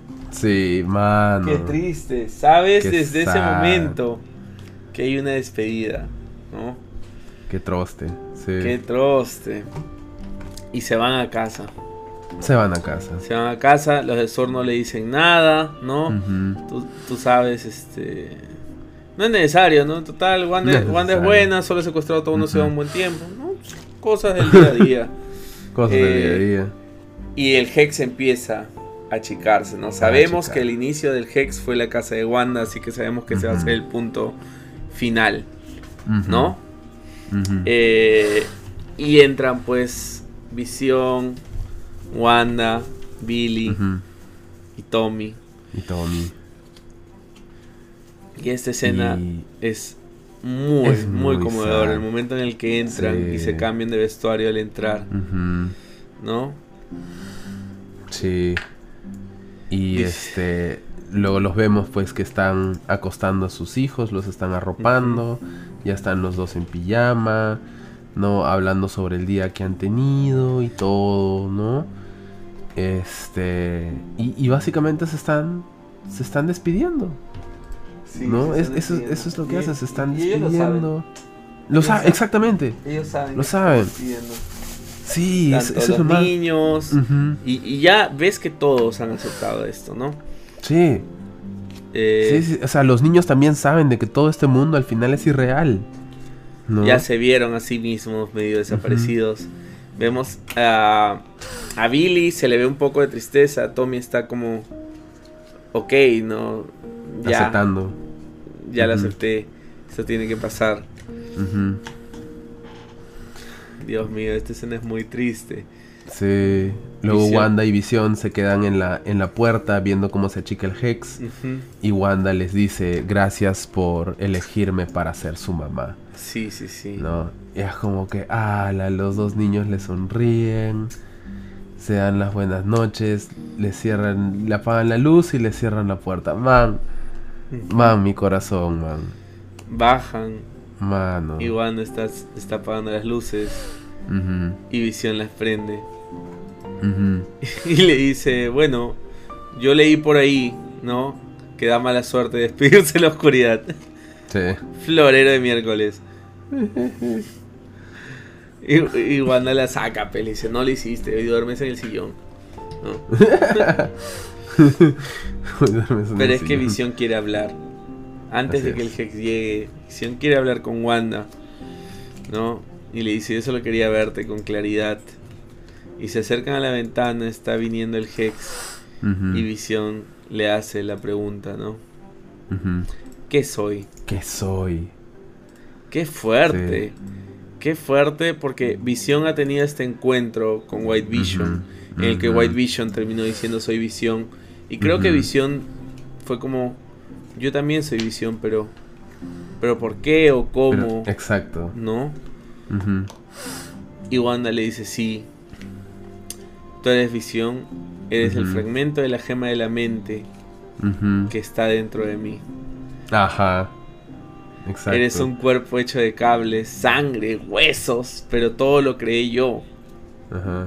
Sí, mano. Qué triste. Sabes Qué desde sad. ese momento que hay una despedida, ¿no? Qué troste, sí. Qué troste. Y se van a casa. Se van a casa. Se van a casa, los de S O R no le dicen nada, ¿no? Uh-huh. Tú, tú sabes, este... No es necesario, ¿no? Total, Wanda, no es, Wanda es buena, solo secuestrado a todo uno, uh-huh. se va un buen tiempo, ¿no? Cosas del día a día. Cosas eh, del día a día. Y el Hex empieza a achicarse, ¿no? Sabemos que el inicio del Hex fue la casa de Wanda, así que sabemos que uh-huh. ese va a ser el punto final, uh-huh. ¿no? Uh-huh. Eh, y entran pues Visión, Wanda, Billy uh-huh. y Tommy. Y Tommy. Y esta escena y... es... Muy, es muy, muy conmovedor sad. El momento en el que entran sí. y se cambian de vestuario al entrar, uh-huh. ¿no? Sí. Y sí. este luego los vemos pues que están acostando a sus hijos, los están arropando, uh-huh. ya están los dos en pijama, ¿no? Hablando sobre el día que han tenido y todo, ¿no? Este y, y básicamente se están se están despidiendo. Sí, no, es, eso, eso es lo que hacen, se están despidiendo. Lo saben, exactamente. Ellos saben. Lo saben. Sí, Tanto eso es los lo niños. Uh-huh. Y, y ya ves que todos han aceptado esto, ¿no? Sí. Eh, sí, sí. O sea, los niños también saben de que todo este mundo al final es irreal, ¿no? Ya se vieron a sí mismos medio desaparecidos. Uh-huh. Vemos a, a Billy, se le ve un poco de tristeza. A Tommy está como... Ok, no... Ya, aceptando. Ya uh-huh. lo acepté. Esto tiene que pasar. Uh-huh. Dios mío, esta escena es muy triste. Sí. Luego Visión. Wanda y Visión se quedan en la, en la puerta viendo cómo se achica el Hex. Uh-huh. Y Wanda les dice, gracias por elegirme para ser su mamá. Sí, sí, sí. ¿No? Y es como que, ala, los dos niños le sonríen. Se dan las buenas noches. Le cierran, le apagan la luz y le cierran la puerta. Man. Man, mi corazón, man. Bajan. Mano. Y Wanda está, está apagando las luces. Uh-huh. Y Visión las prende. Uh-huh. Y le dice, bueno, yo leí por ahí, ¿no? Que da mala suerte despedirse de la oscuridad. Sí. Florero de miércoles. Y, y Wanda la saca, pues, le dice, no lo hiciste, hoy duermes en el sillón. ¿No? Pero es que Visión quiere hablar. Antes Así de que es. el Hex llegue, Visión quiere hablar con Wanda, ¿no? Y le dice, yo solo quería verte con claridad. Y se acercan a la ventana, está viniendo el Hex. Uh-huh. Y Visión le hace la pregunta, ¿no? Uh-huh. ¿Qué soy? ¿Qué soy? Qué fuerte. Sí. Qué fuerte, porque Visión ha tenido este encuentro con White Vision, uh-huh. en el que uh-huh. White Vision terminó diciendo soy Visión. Y creo uh-huh. que Visión fue como, yo también soy Visión, pero pero ¿por qué o cómo? Pero, exacto. ¿No? Uh-huh. Y Wanda le dice, sí, tú eres Visión, eres uh-huh. el fragmento de la gema de la mente uh-huh. que está dentro de mí. Ajá. Exacto. Eres un cuerpo hecho de cables, sangre, huesos, pero todo lo creé yo. Ajá.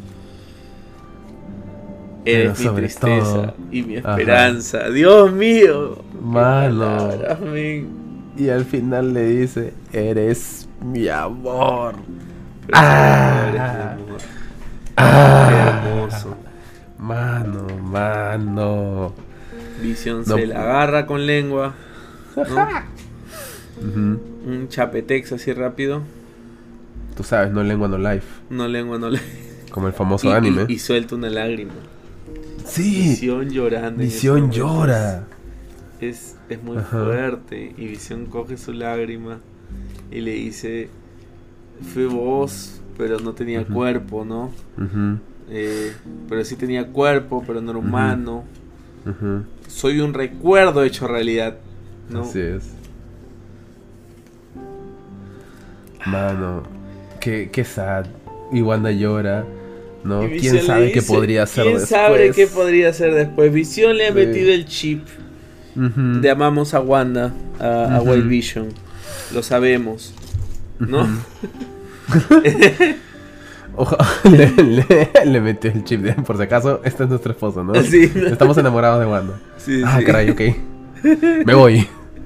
Eres pero mi tristeza todo. Y mi esperanza. Ajá. Dios mío. Mano. Y al final le dice, eres mi amor. Pero ah. Eres mi amor. Ah. Qué hermoso. Mano, mano. Visión no. Se la agarra con lengua, ¿no? Uh-huh. Un chapetex así rápido. Tú sabes, no lengua no life. No lengua no life. Como el famoso y, anime. Y, y suelta una lágrima. Sí. Visión llorando. Visión llora. Es, es muy Ajá. fuerte. Y Visión coge su lágrima y le dice, fue vos, pero no tenía uh-huh. cuerpo, ¿no? Uh-huh. Eh, pero sí tenía cuerpo, pero no era humano. Uh-huh. Soy un recuerdo hecho realidad, ¿no? Así es. Mano, qué, qué sad. Y Wanda llora, ¿no? ¿Quién sabe dice, qué podría ser ¿quién después? ¿Quién sabe qué podría ser después? Visión le ha sí. metido el chip uh-huh. de amamos a Wanda, a, uh-huh. a White Vision. Lo sabemos, ¿no? Uh-huh. Ojo, le, le, le metió el chip de, por si acaso, esta es nuestra esposa, ¿no? Sí. Estamos enamorados de Wanda. Sí, ah, sí. caray, ok. Me voy.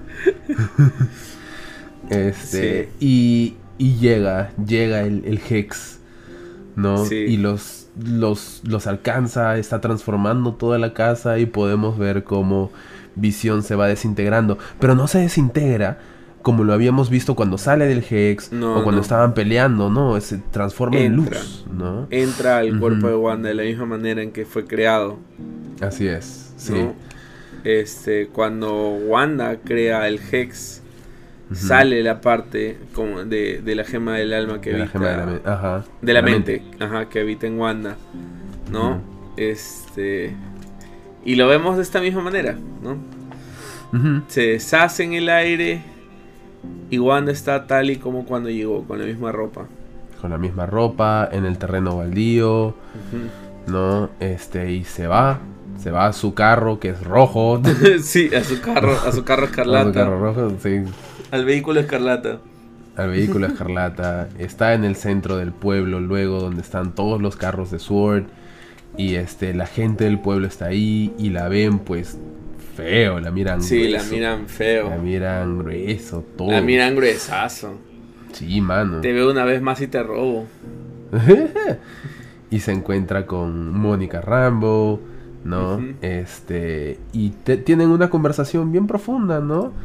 Este, sí. y, y llega, llega el, el Hex, ¿no? Sí. Y los, los, los alcanza, está transformando toda la casa y podemos ver cómo Visión se va desintegrando. Pero no se desintegra como lo habíamos visto cuando sale del Hex no, o cuando no. estaban peleando, ¿no? Se transforma entra, en luz, ¿no? Entra al uh-huh. cuerpo de Wanda de la misma manera en que fue creado. Así es, sí. ¿No? Este, cuando Wanda crea el Hex, uh-huh. sale la parte como de, de la gema del alma que de habita la, gema de la, ajá, de la, la mente, mente, ajá, que habita en Wanda, ¿no? Uh-huh. Este, y lo vemos de esta misma manera, ¿no? Uh-huh. Se deshace en el aire y Wanda está tal y como cuando llegó, con la misma ropa. Con la misma ropa, en el terreno baldío, uh-huh. ¿no? Este, y se va. Se va a su carro, que es rojo. Sí, a su carro, a su carro escarlata. A su carro rojo, sí. Al vehículo escarlata. Al vehículo escarlata. Está en el centro del pueblo, luego donde están todos los carros de Sword. Y este, la gente del pueblo está ahí y la ven, pues, feo. La miran sí, grueso. la miran feo. La miran grueso, todo. La miran gruesazo. Sí, mano. Te veo una vez más y te robo. Y se encuentra con Mónica Rambeau, ¿no? Uh-huh. Este, y te, tienen una conversación bien profunda, ¿no?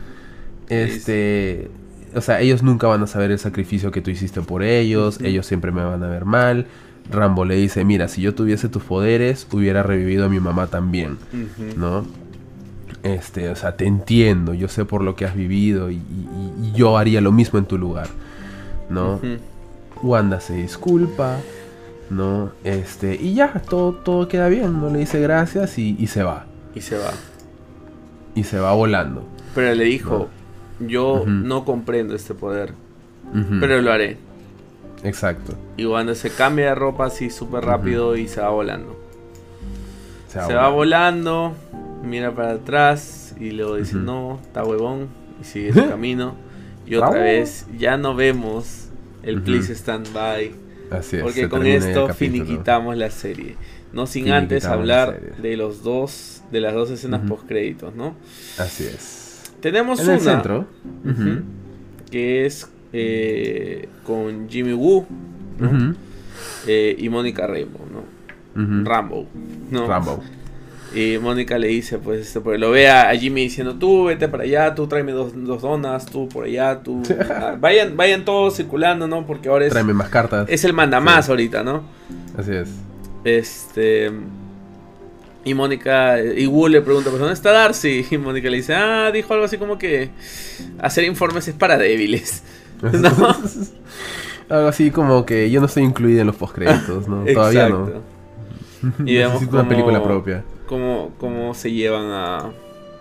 Este, sí. O sea, ellos nunca van a saber el sacrificio que tú hiciste por ellos, uh-huh. ellos siempre me van a ver mal. Rambeau le dice, mira, si yo tuviese tus poderes, hubiera revivido a mi mamá también, uh-huh. ¿no? Este, o sea, te entiendo, yo sé por lo que has vivido y, y, y yo haría lo mismo en tu lugar, ¿no? Uh-huh. Wanda se disculpa, ¿no? Este, y ya, todo, todo queda bien, ¿no? Le dice gracias y, y se va. Y se va. Y se va volando. Pero le dijo, ¿no? Yo uh-huh. no comprendo este poder, uh-huh. pero lo haré. Exacto. Y Wanda se cambia de ropa así súper rápido uh-huh. y se va volando. Se va, se volando. va volando, mira para atrás y luego dice, uh-huh. no, está huevón, y sigue su camino. Y otra ¿Bravo? vez, ya no vemos el uh-huh. Please Stand By. Así es, porque con esto finiquitamos la serie. No sin finiquitamos antes hablar de los dos, de las dos escenas uh-huh. post créditos, ¿no? Así es. Tenemos en una el centro, uh-huh, que es eh, con Jimmy Woo, ¿no? Uh-huh. eh, y Mónica Rambeau, ¿no? Uh-huh. Rambeau, ¿no? Rambeau. Y Mónica le dice, pues, este, porque lo ve a Jimmy diciendo, tú vete para allá, tú tráeme dos, dos donas, tú por allá, tú... vayan, vayan todos circulando, ¿no? Porque ahora es... Tráeme más cartas. Es el mandamás sí. ahorita, ¿no? Así es. Este... Y Mónica, y Wu le pregunta, pues, ¿dónde está Darcy? Y Mónica le dice, ah, dijo algo así como que hacer informes es para débiles, ¿no? Algo así como que yo no estoy incluida en los postcréditos, ¿no? Todavía no. Y vemos necesito cómo, una película propia. Cómo, cómo se llevan a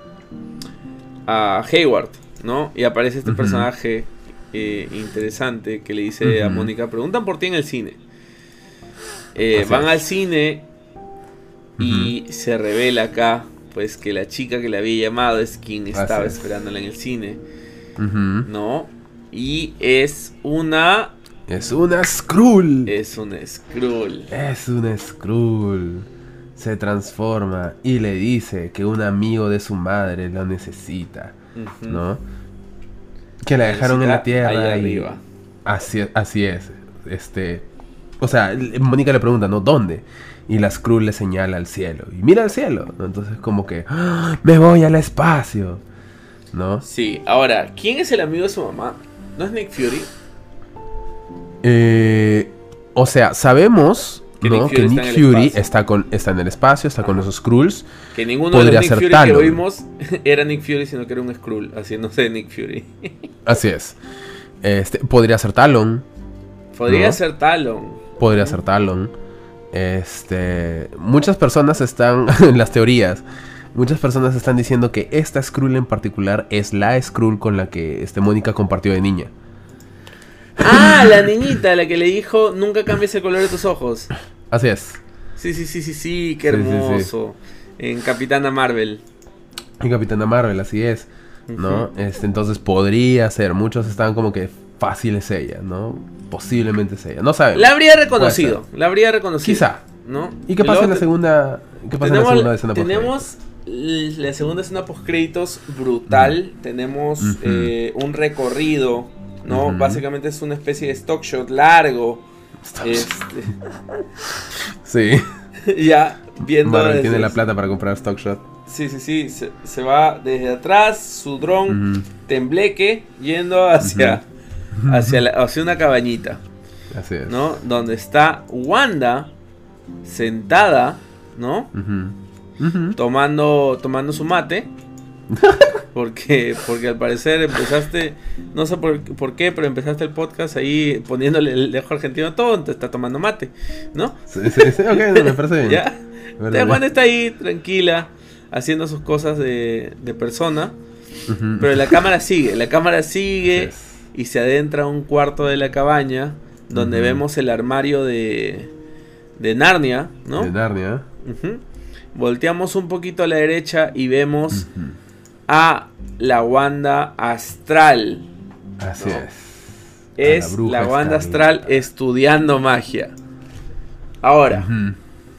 a Hayward, ¿no? Y aparece este uh-huh. personaje eh, interesante que le dice uh-huh. a Mónica, preguntan por ti en el cine. Eh, van es. al cine y uh-huh. se revela acá, pues, que la chica que le había llamado es quien estaba es. esperándola en el cine, uh-huh. ¿no? Y es una... Es una Skrull. Es una Skrull. Es una Skrull. Se transforma y le dice que un amigo de su madre lo necesita, uh-huh. ¿no? Que la dejaron en la tierra ahí y arriba. Así, así es. Este, o sea, Mónica le pregunta, ¿no? ¿Dónde? Y la Skrull le señala al cielo. Y mira al cielo, ¿no? Entonces como que ¡ah! Me voy al espacio, ¿no? Sí. Ahora, ¿quién es el amigo de su mamá? ¿No es Nick Fury? Eh, o sea, sabemos que ¿no? Nick Fury, que Nick está, Fury está, con, está en el espacio, está Ajá. con los Skrulls. Que ninguno de los Nick Fury Talon. que vimos era Nick Fury, sino que era un Skrull, haciéndose de Nick Fury. Así es. Este, podría ser Talon. Podría ¿no? ser Talon. Podría ser Talon. Este, muchas personas están, en las teorías, muchas personas están diciendo que esta Skrull en particular es la Skrull con la que este, Mónica compartió de niña. Ah, la niñita, la que le dijo, nunca cambies el color de tus ojos. Así es. Sí, sí, sí, sí, sí, qué hermoso. Sí, sí, sí. En Capitana Marvel. En Capitana Marvel, así es, ¿no? Uh-huh. Este, entonces podría ser, muchos estaban como que fácil es ella, ¿no? Posiblemente es ella, no sabemos. La habría reconocido, la habría reconocido. Quizá. ¿No? ¿Y qué pasa en la segunda, qué pasa tenemos, en la segunda escena Tenemos la segunda escena post-créditos brutal, uh-huh. tenemos uh-huh. Eh, un recorrido, ¿no? Uh-huh. Básicamente es una especie de stock shot largo. Stock este... sí. Ya, viendo... Marvel tiene la plata para comprar stock shot. Sí, sí, sí. Se, se va desde atrás, su dron uh-huh. tembleque, yendo hacia, uh-huh. hacia, la, hacia una cabañita. Así es. ¿No? Donde está Wanda sentada, ¿no? Uh-huh. Uh-huh. Tomando, tomando su mate. Porque, porque al parecer empezaste, no sé por, por qué, pero empezaste el podcast ahí poniéndole el dejo argentino tonto, está tomando mate, ¿no? Sí, sí, sí, ok, no, me parece bien. ¿Ya? Entonces Juan está ahí, tranquila, haciendo sus cosas de, de persona, uh-huh. pero la cámara sigue, la cámara sigue yes. y se adentra a un cuarto de la cabaña, donde uh-huh. vemos el armario de, de Narnia, ¿no? De Narnia. Uh-huh. Volteamos un poquito a la derecha y vemos... Uh-huh. a la Wanda astral. Así ¿no? es. Es la, la Wanda astral estudiando magia. Ahora, uh-huh.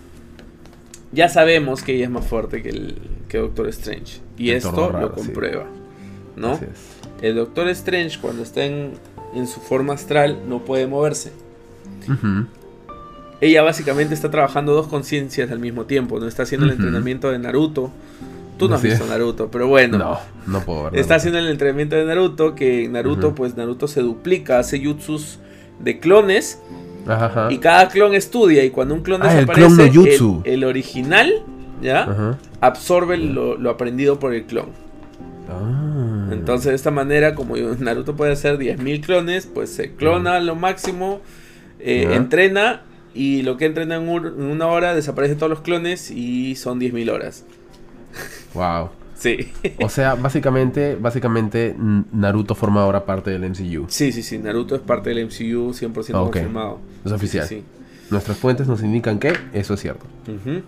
ya sabemos que ella es más fuerte que el que Doctor Strange. Y el esto raro, lo comprueba. Sí. ¿No? El Doctor Strange, cuando está en, en su forma astral, no puede moverse. Uh-huh. Ella básicamente está trabajando dos conciencias al mismo tiempo. No está haciendo uh-huh. el entrenamiento de Naruto. Tú no has visto Naruto, pero bueno. No, no puedo ver. Está haciendo el entrenamiento de Naruto, que Naruto, uh-huh. pues Naruto se duplica, hace jutsus de clones. Ajá. Y cada clon estudia, y cuando un clon ah, desaparece, el, clon no jutsu. el, el original, ¿ya? Uh-huh. Absorbe lo, lo aprendido por el clon. Ah. Entonces, de esta manera, como Naruto puede hacer diez mil clones, pues se clona uh-huh. lo máximo, eh, uh-huh. entrena, y lo que entrena en, un, en una hora, desaparecen todos los clones, y son diez mil horas. Wow. Sí. O sea, básicamente, básicamente Naruto forma ahora parte del M C U. Sí, sí, sí. Naruto es parte del M C U cien por ciento okay. confirmado. Es oficial. Sí, sí. Nuestras fuentes nos indican que eso es cierto. Uh-huh.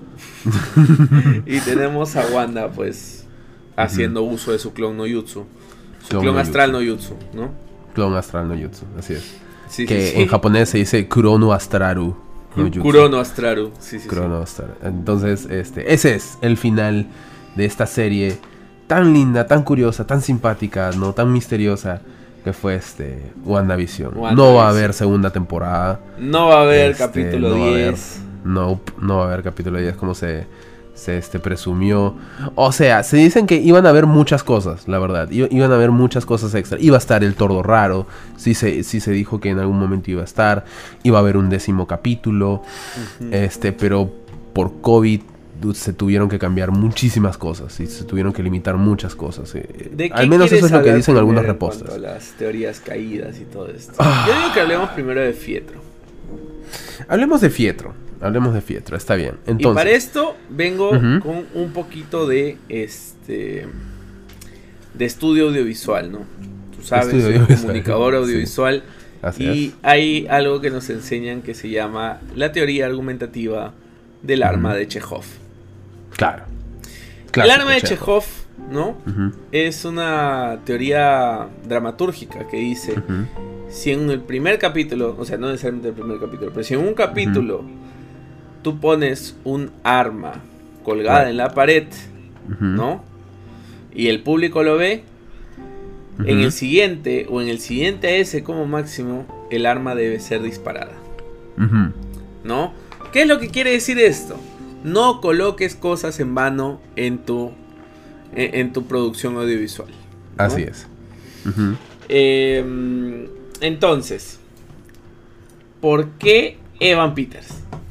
Y tenemos a Wanda, pues, haciendo uh-huh. uso de su clon no jutsu. Su clon, clon no astral jutsu. no jutsu, ¿no? Clon astral no jutsu, así es. Sí, que sí, sí. en japonés se dice Kurono Astraru. No jutsu. Kurono Astraru. Sí, sí, Kurono sí. Astraru. Entonces, este, ese es el final de esta serie tan linda, tan curiosa, tan simpática, no tan misteriosa, que fue este WandaVision. WandaVision. No va a haber segunda temporada. No va a haber Este, capítulo no va a haber- diez. No, no va a haber capítulo diez como se, se este, presumió. O sea, se dicen que iban a haber muchas cosas, la verdad. I- Iban a haber muchas cosas extra. Iba a estar el Tordo Raro. Sí se, sí se dijo que en algún momento iba a estar. Iba a haber un décimo capítulo. Ujú. Este, pero por COVID du- se tuvieron que cambiar muchísimas cosas. Y se tuvieron que limitar muchas cosas. eh. ¿De qué Al menos quieres eso es lo que hablar dicen algunas primero en cuanto repostas. a las teorías caídas y todo esto. Ah. Yo digo que hablemos primero de Fietro. Hablemos de Fietro. Hablemos de Fietro, está bien. Entonces, Y para esto vengo Ujú. con un poquito de este de estudio audiovisual, ¿no? Tú sabes, Estudio soy audiovisual, comunicador sí. audiovisual así y es. hay algo que nos enseñan que se llama la teoría argumentativa del arma Ujú. de Chekhov. Claro. El Clásico, arma de Chekhov. Chekhov, ¿no? Ujú, Es una teoría dramatúrgica que dice ujú. si en el primer capítulo, o sea, no necesariamente el primer capítulo, pero si en un capítulo tú pones un arma colgada Right. en la pared, Ujú, ¿no? Y el público lo ve, ujú. en el siguiente o en el siguiente a ese como máximo, el arma debe ser disparada, Ujú. ¿no? ¿Qué es lo que quiere decir esto? No coloques cosas en vano en tu, en, en tu producción audiovisual, ¿no? Así es. Ujú. Eh, entonces, ¿por qué Evan Peters?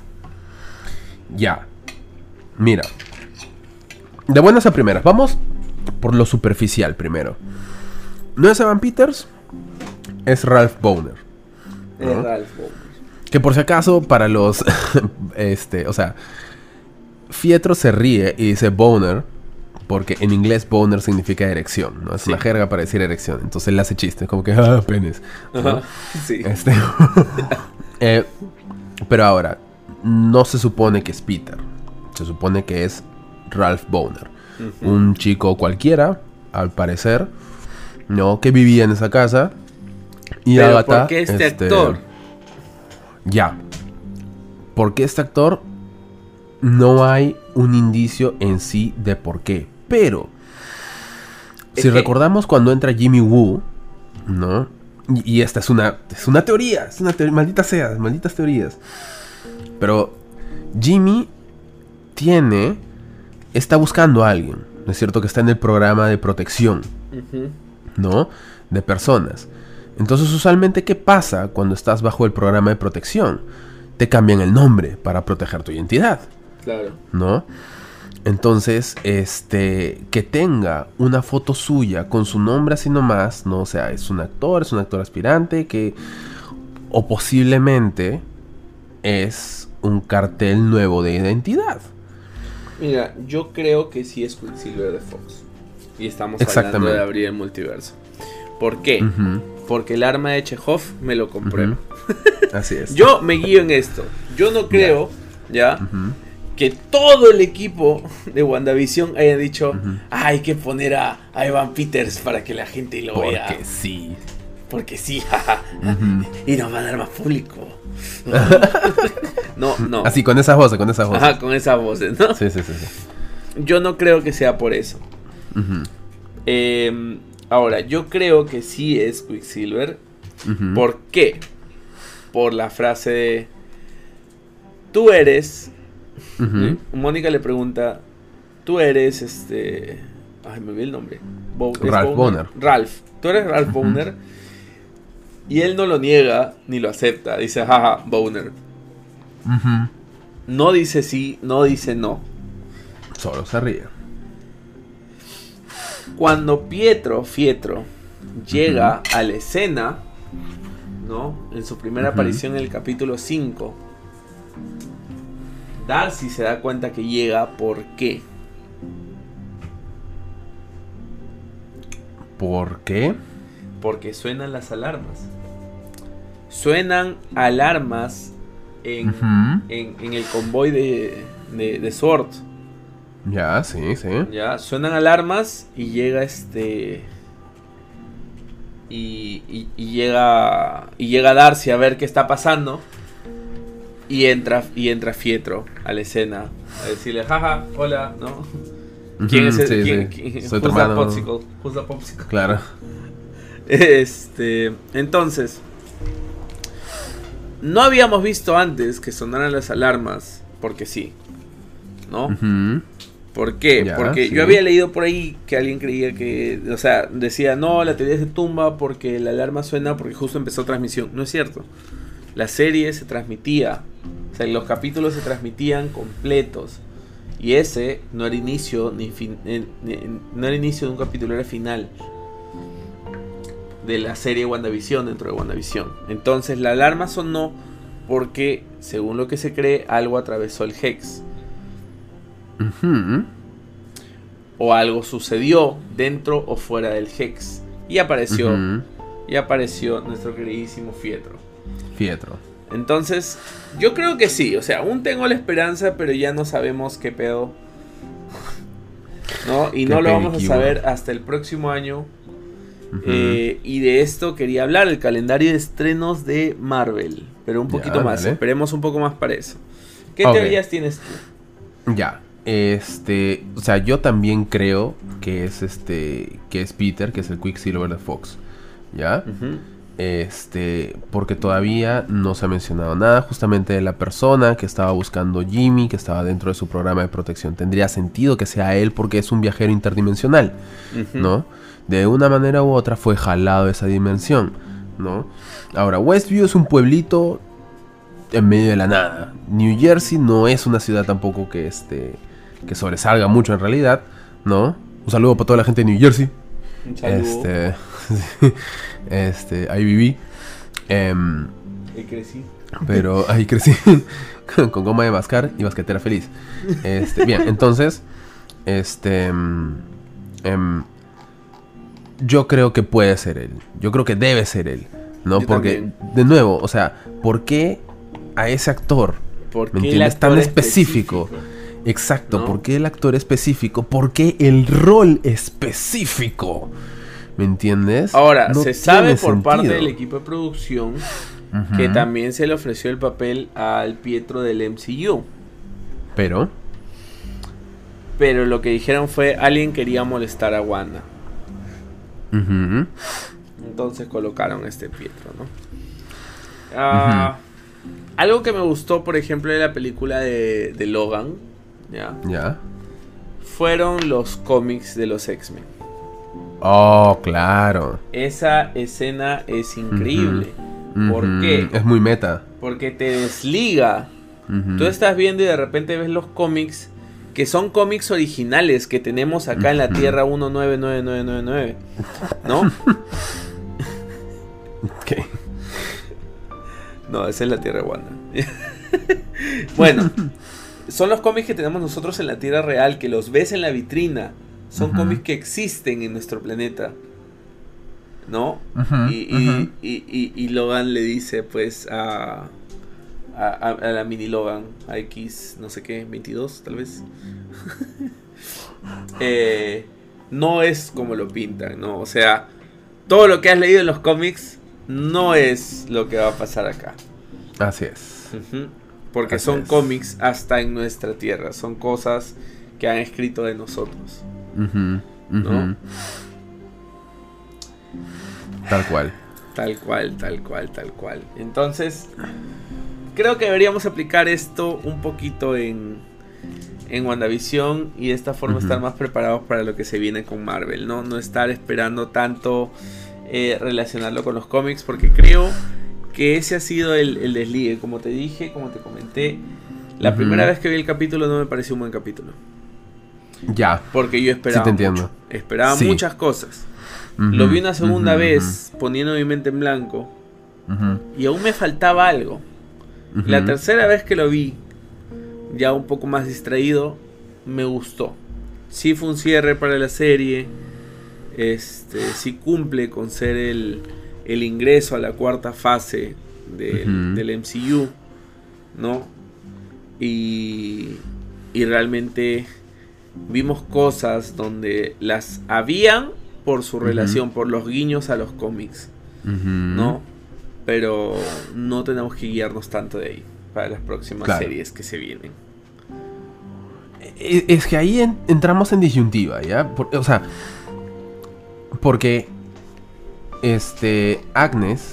Ya. Mira. De buenas a primeras. Vamos por lo superficial primero. No es Evan Peters. Es Ralph Bohner. Eh, ¿no? Ralph Bohner. Que por si acaso, para los... este, o sea... Fietro se ríe y dice Boner. Porque en inglés Boner significa erección, ¿no? Es Sí. una jerga para decir erección. Entonces él hace chistes, como que, ah, penes. ¿no? Ajá, sí. Este, eh, pero ahora, no se supone que es Peter. Se supone que es Ralph Bohner. Ujú. Un chico cualquiera, al parecer, ¿no? Que vivía en esa casa. Y Pero Agatha, ¿por qué este, este, actor? Ya. Porque este actor no hay un indicio en sí de por qué. Pero, Es si que- recordamos cuando entra Jimmy Woo, ¿no? Y, y esta es una, es una teoría, es una teoría, maldita sea, malditas teorías. Pero Jimmy tiene, está buscando a alguien, ¿no es cierto? Que está en el programa de protección, Ujú. ¿no? De personas. Entonces, usualmente, ¿qué pasa cuando estás bajo el programa de protección? Te cambian el nombre para proteger tu identidad, Claro. ¿no? Entonces, este, que tenga una foto suya con su nombre así nomás, ¿no? O sea, es un actor, es un actor aspirante que, o posiblemente, es un cartel nuevo de identidad. Mira, yo creo que sí es Quicksilver de Fox. Y estamos hablando Exactamente. de abrir el multiverso. ¿Por qué? Ujú, Porque el arma de Chekhov me lo comprueba. así es. Yo me guío en esto. Yo no creo, ¿ya? Ujú, Que todo el equipo de WandaVision haya dicho, Ujú. "Ah, hay que poner a, a Evan Peters para que la gente lo vea. porque sí. Porque sí, jaja. Ujú. Y nos va a dar más público. No, no. Así, con esas voces, con esas voces. Ajá, con esas voces, ¿no? Sí, sí, sí, sí. Yo no creo que sea por eso. Ujú, Eh, ahora, yo creo que sí es Quicksilver. ujú. ¿Por qué? Por la frase de tú eres. Ujú. ¿eh? Mónica le pregunta, tú eres este. Ay, me olvidé el nombre. Bo- ¿es Ralph Bohner. Ralph. Tú eres Ralph Ujú. Bohner. Y él no lo niega ni lo acepta. Dice, jaja, Bohner. Ujú. No dice sí, no dice no. Solo se ríe. Cuando Pietro, Fietro, llega a la escena, ¿no? En su primera Ujú. aparición en el capítulo cinco, Darcy se da cuenta que llega, ¿por qué? ¿Por qué? Porque suenan las alarmas. Suenan alarmas en, Ujú. en, en el convoy de, de, de Sword. Ya, sí, sí. Ya, suenan alarmas y llega este. Y, y, y llega. Y llega Darcy a ver qué está pasando. Y entra, y entra Fietro a la escena. A decirle, jaja, hola, ¿no? ¿Quién Ujú, es el sí, quién, sí. quién- Soy tu who's that hermano. popsicle? Who's that popsicle? Claro. Este, entonces, no habíamos visto antes que sonaran las alarmas, porque sí, ¿no? Uh-huh. ¿Por qué? Ya, porque sí. yo había leído por ahí que alguien creía que, o sea, decía, no, la teoría se tumba porque la alarma suena porque justo empezó transmisión. No es cierto. La serie se transmitía, o sea, los capítulos se transmitían completos. Y ese no era inicio, ni fin, eh, ni, no era inicio de un capítulo, era final de la serie WandaVision dentro de WandaVision. Entonces la alarma sonó porque, según lo que se cree, algo atravesó el Hex. Uh-huh. O algo sucedió dentro o fuera del Hex. Y apareció, Uh-huh. y apareció nuestro queridísimo Fietro. Fietro. Entonces, yo creo que sí. O sea, aún tengo la esperanza, pero ya no sabemos qué pedo. ¿No? Y Qué no lo vamos a periquivo. saber hasta el próximo año. Uh-huh. Eh, y de esto quería hablar, el calendario de estrenos de Marvel. Pero un Ya, poquito más, dale. esperemos un poco más para eso. ¿Qué Ok. teorías tienes tú? Ya. Este, o sea, yo también creo que es este, que es Peter, que es el Quicksilver de Fox. ¿Ya? Uh-huh. Este, porque todavía no se ha mencionado nada justamente de la persona que estaba buscando Jimmy, que estaba dentro de su programa de protección. Tendría sentido que sea él porque es un viajero interdimensional, Uh-huh. ¿no? De una manera u otra fue jalado a esa dimensión, ¿no? Ahora, Westview es un pueblito en medio de la nada. New Jersey no es una ciudad tampoco que, este, que sobresalga mucho en realidad, ¿no? Un saludo para toda la gente de New Jersey. Un saludo. Este, este, ahí viví. Em, Ahí crecí. pero ahí crecí con, con goma de mascar y basquetera feliz. Este, bien, entonces, este, em, em, yo creo que puede ser él. Yo creo que debe ser él, ¿no? Yo Porque, también. de nuevo, o sea, ¿por qué a ese actor? ¿Por ¿Me qué el entiendes? actor Tan específico. específico? Exacto, ¿No? ¿por qué el actor específico? ¿Por qué el rol específico? ¿Me entiendes? Ahora, No se sabe tiene por parte sentido. del equipo de producción Ujú. que también se le ofreció el papel al Pietro del M C U. Pero, Pero lo que dijeron fue alguien quería molestar a Wanda. ujú, Entonces colocaron a este Pietro, ¿no? Ah, algo que me gustó, por ejemplo, de la película de, de Logan, ¿ya? ya. Fueron los cómics de los X-Men. Oh, claro. Esa escena es increíble. ¿Por Ujú. qué? Es muy meta. Porque te desliga. Ujú. Tú estás viendo y de repente ves los cómics, que son cómics originales que tenemos acá en la Ujú. Tierra uno nueve nueve nueve nueve nueve, ¿no? ¿Qué? No, esa es la Tierra de Wanda. Bueno, son los cómics que tenemos nosotros en la Tierra real, que los ves en la vitrina. Son Ujú. cómics que existen en nuestro planeta, ¿no? Ujú, y, y, ujú. y, y, y Logan le dice pues a, a, a, a la mini Logan, a X, no sé qué, veintidós tal vez. eh, no es como lo pintan, ¿no? O sea, todo lo que has leído en los cómics no es lo que va a pasar acá. Así es. Ujú. Porque Así son es. cómics hasta en nuestra tierra, son cosas que han escrito de nosotros. Ujú, ujú. ¿No? Tal cual. Tal cual, tal cual, tal cual. Entonces, creo que deberíamos aplicar esto un poquito en, en WandaVision y de esta forma Ujú. estar más preparados para lo que se viene con Marvel, ¿no? No estar esperando tanto eh, relacionarlo con los cómics, porque creo que ese ha sido el, el desligue. Como te dije, como te comenté, la Ujú. primera vez que vi el capítulo no me pareció un buen capítulo. Ya. Porque yo esperaba Sí te entiendo. mucho. Esperaba Sí. muchas cosas. Ujú, Lo vi una segunda ujú, vez poniendo mi mente en blanco ujú, y aún me faltaba algo. ujú. La tercera vez que lo vi, ya un poco más distraído, me gustó. Sí fue un cierre para la serie. Este, sí cumple con ser el, el ingreso a la cuarta fase del, Ujú. del M C U, ¿no? Y, y realmente vimos cosas donde las habían por su Ujú. relación, por los guiños a los cómics, Ujú. ¿no? Pero no tenemos que guiarnos tanto de ahí para las próximas Claro. series que se vienen. E- Es que ahí en- entramos en disyuntiva, ¿ya? Por- o sea, porque este, Agnes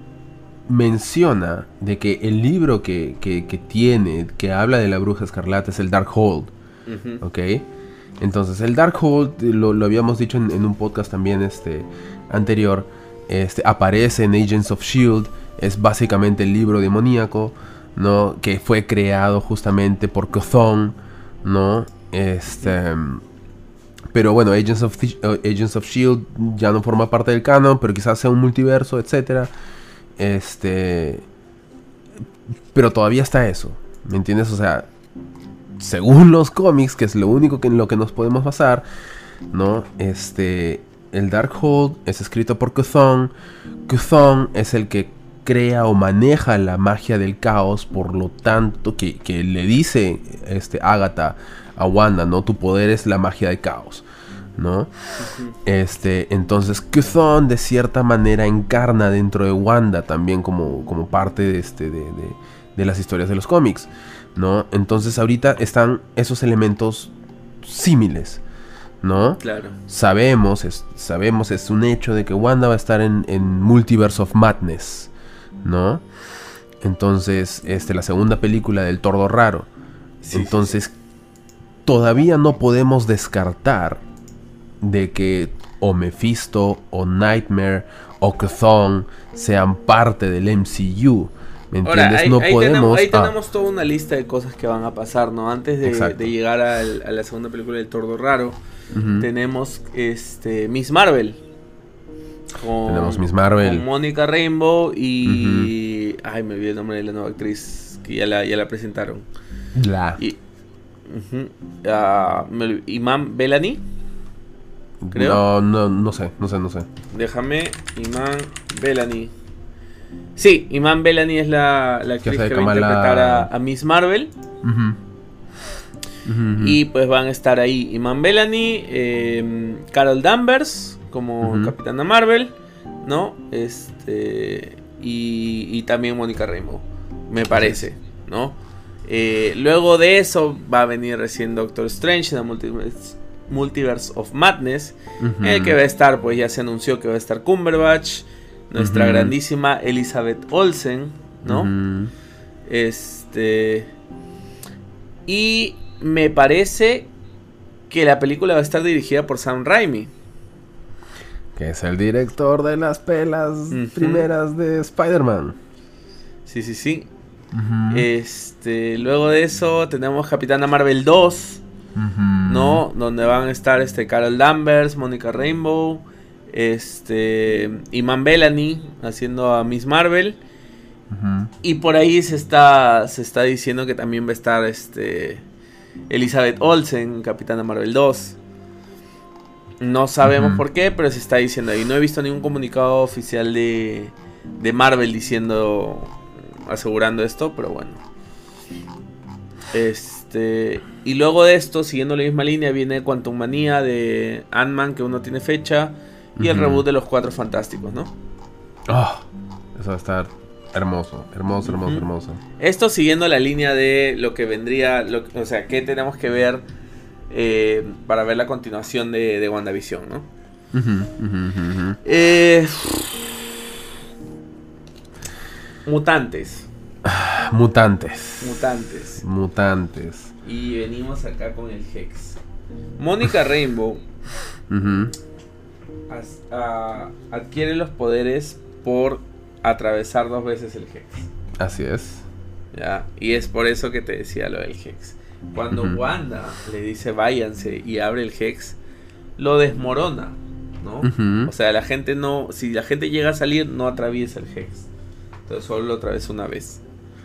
menciona de que el libro que, que, que tiene, que habla de la bruja escarlata, es el Darkhold. Uh-huh. ¿Ok? Entonces, el Darkhold, lo, lo habíamos dicho en, en un podcast también este, anterior, este, aparece en Agents of S H I E L D, es básicamente el libro demoníaco, ¿no? Que fue creado justamente por Chthon, ¿no? Este... Pero bueno, Agents of, Agents of S H I E L D ya no forma parte del canon, pero quizás sea un multiverso, etcétera. Este... Pero todavía está eso, ¿me entiendes? O sea, según los cómics, que es lo único que, en lo que nos podemos basar, ¿no? Este... El Darkhold es escrito por Chthon. Chthon es el que crea o maneja la magia del caos, por lo tanto, que, que le dice este, Agatha a Wanda, ¿no? Tu poder es la magia del caos, ¿no? Uh-huh. Este, entonces Chthon de cierta manera encarna dentro de Wanda también como, como parte de, este, de, de, de las historias de los cómics, ¿no? Entonces ahorita están esos elementos símiles, ¿no? Claro. Sabemos, es, sabemos, es un hecho de que Wanda va a estar en, en Multiverse of Madness, ¿no? Entonces, este, la segunda película del Tordo Raro. Sí, Entonces, sí, sí. todavía no podemos descartar de que o Mephisto, o Nightmare, o Chthon sean parte del M C U. ¿Me entiendes? Ahora, ahí, no ahí podemos... Tenemos, ahí ah. tenemos toda una lista de cosas que van a pasar, ¿no? Antes de, de llegar al, a la segunda película del Tordo Raro, uh-huh. tenemos este Miss Marvel. Con, tenemos Miss Marvel. Con Mónica Rambeau y... Uh-huh. Ay, me olvidé el nombre de la nueva actriz, que ya la, ya la presentaron. La... Y, uh-huh, uh, Iman Vellani, creo. No, no, no sé, no sé, no sé. Déjame, Iman Vellani. Sí, Iman Vellani es la, la actriz que, que va a interpretar a, a Miss Marvel. Uh-huh. Uh-huh. Y pues van a estar ahí Iman Vellani, eh, Carol Danvers como uh-huh. Capitana Marvel, ¿no? Este y, y también Mónica Rambeau, me parece, ¿no? Eh, luego de eso va a venir recién Doctor Strange en la Multiverse, Multiverse of Madness, uh-huh. en el que va a estar, pues ya se anunció que va a estar Cumberbatch, nuestra uh-huh. grandísima Elizabeth Olsen, ¿no? Uh-huh. Este... Y me parece que la película va a estar dirigida por Sam Raimi, que es el director de las pelas uh-huh. primeras de Spider-Man. Sí, sí, sí. Uh-huh. Este, luego de eso tenemos Capitana Marvel dos, uh-huh. ¿no? Donde van a estar este Carol Danvers, Mónica Rambeau, este Iman Vellani haciendo a Miss Marvel. Uh-huh. Y por ahí se está se está diciendo que también va a estar este Elizabeth Olsen, Capitana Marvel dos. No sabemos uh-huh. por qué, pero se está diciendo ahí. No he visto ningún comunicado oficial de, de Marvel diciendo, asegurando esto, pero bueno. Este y luego de esto, siguiendo la misma línea, viene Quantum Manía de Ant-Man, que aún no tiene fecha. Y uh-huh. el reboot de los Cuatro Fantásticos, ¿no? Oh, eso va a estar hermoso, hermoso, hermoso, uh-huh. hermoso. Esto siguiendo la línea de lo que vendría, lo, o sea, qué tenemos que ver eh, para ver la continuación de, de WandaVision, ¿no? Uh-huh, uh-huh, uh-huh. Eh, mutantes. Mutantes. Mutantes. Mutantes. Y venimos acá con el Hex. Mónica Rambeau uh-huh. as, uh, adquiere los poderes por atravesar dos veces el Hex. Así es. Ya, y es por eso que te decía lo del Hex. Cuando uh-huh. Wanda le dice váyanse y abre el Hex, lo desmorona, ¿no? Uh-huh. O sea, la gente no, si la gente llega a salir, no atraviesa el Hex. Entonces solo lo atraviesa una vez.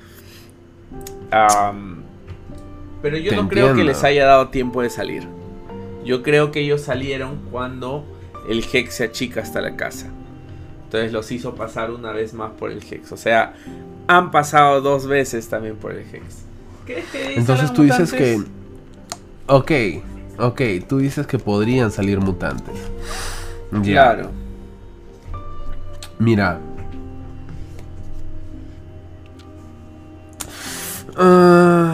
Um, pero yo te no entiendo. creo que les haya dado tiempo de salir. Yo creo que ellos salieron cuando el Hex se achica hasta la casa. Entonces los hizo pasar una vez más por el Hex. O sea, han pasado dos veces también por el Hex. ¿Crees que entonces tú mutantes? Dices que... Ok, ok, tú dices que podrían salir mutantes. Ya. Claro. Mira. Uh...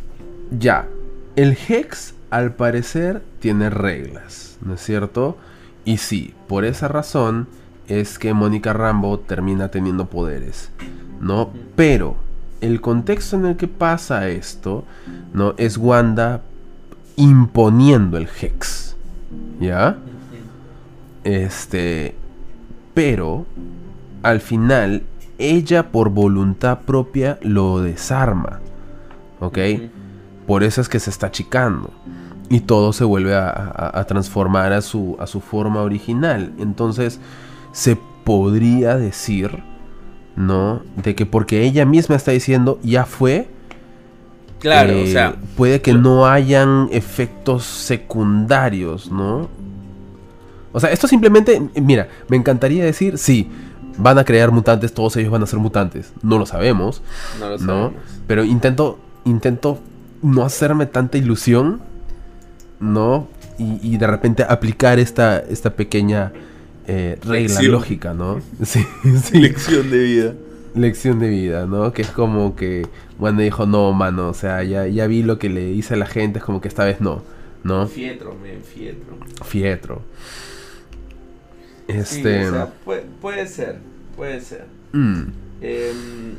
Ya. El Hex, al parecer, tiene reglas, ¿no es cierto? Y sí, por esa razón es que Mónica Rambeau termina teniendo poderes, ¿no? Pero el contexto en el que pasa esto, ¿no? Es Wanda imponiendo el Hex, ¿ya? Este, pero al final ella por voluntad propia lo desarma, ¿ok? Por eso es que se está achicando y todo se vuelve a, a, a transformar a su, a su forma original. Entonces se podría decir, ¿no? De que porque ella misma está diciendo ya fue, claro, eh, o sea, puede que no hayan efectos secundarios, ¿no? O sea, esto simplemente, mira, me encantaría decir, sí, van a crear mutantes, todos ellos van a ser mutantes. No lo sabemos, no lo ¿no? sabemos. Pero intento, intento no hacerme tanta ilusión, ¿no? Y, y de repente aplicar esta, esta pequeña eh, regla Lección. lógica, ¿no? Sí, sí. Lección de vida. Lección de vida, ¿no? Que es como que Wanda dijo, no, mano, o sea, ya, ya vi lo que le hice a la gente, es como que esta vez no, ¿no? Fietro, men, fietro. Fietro. Este... Sí, o sea, puede, puede ser, puede ser. Mm. Eh,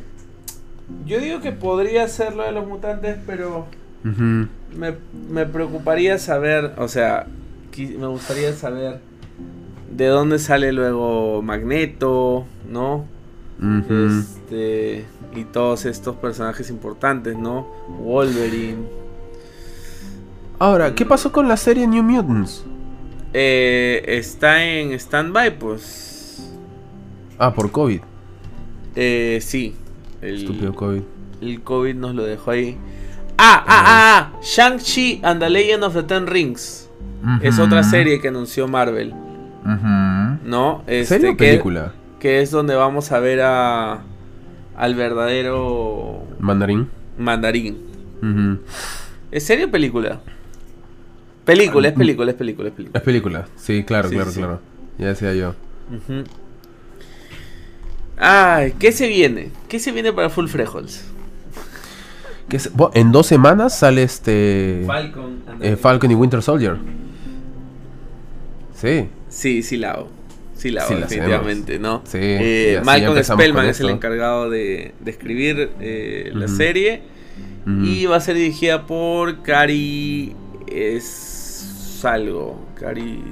yo digo que podría ser lo de los mutantes, pero Uh-huh. me, me preocuparía saber, o sea, qui- me gustaría saber de dónde sale luego Magneto, ¿no? Uh-huh. Este, y todos estos personajes importantes, ¿no? Wolverine. Ahora, ¿qué pasó con la serie New Mutants? Eh, está en stand-by, pues. Ah, por COVID. Eh, sí. El, Estúpido COVID. el COVID nos lo dejó ahí. Ah, ah, ah, ah. Shang-Chi and the Legend of the Ten Rings. Uh-huh. Es otra serie que anunció Marvel, Uh-huh. ¿no? Este, ¿Serie o que- película? Que es donde vamos a ver a al verdadero Mandarín. Mandarín. Uh-huh. ¿Es serie o película? Película, es película, es película, es película. Es película. Sí, claro, Sí, claro, sí. claro. Ya decía yo. Ujú. Ay, ¿qué se viene? ¿Qué se viene para Full Freckles? Que es- bo- en dos semanas sale este... Falcon. and the- eh, Falcon y Winter Soldier. Sí. Sí, sí la hago. Sí la hago, Sí la definitivamente, ¿no? Sí, Eh, y así Malcolm empezamos Spellman con es el esto. encargado de, de escribir eh, la Ujú. serie. Ujú. Y va a ser dirigida por Cari... Es... algo. Cari...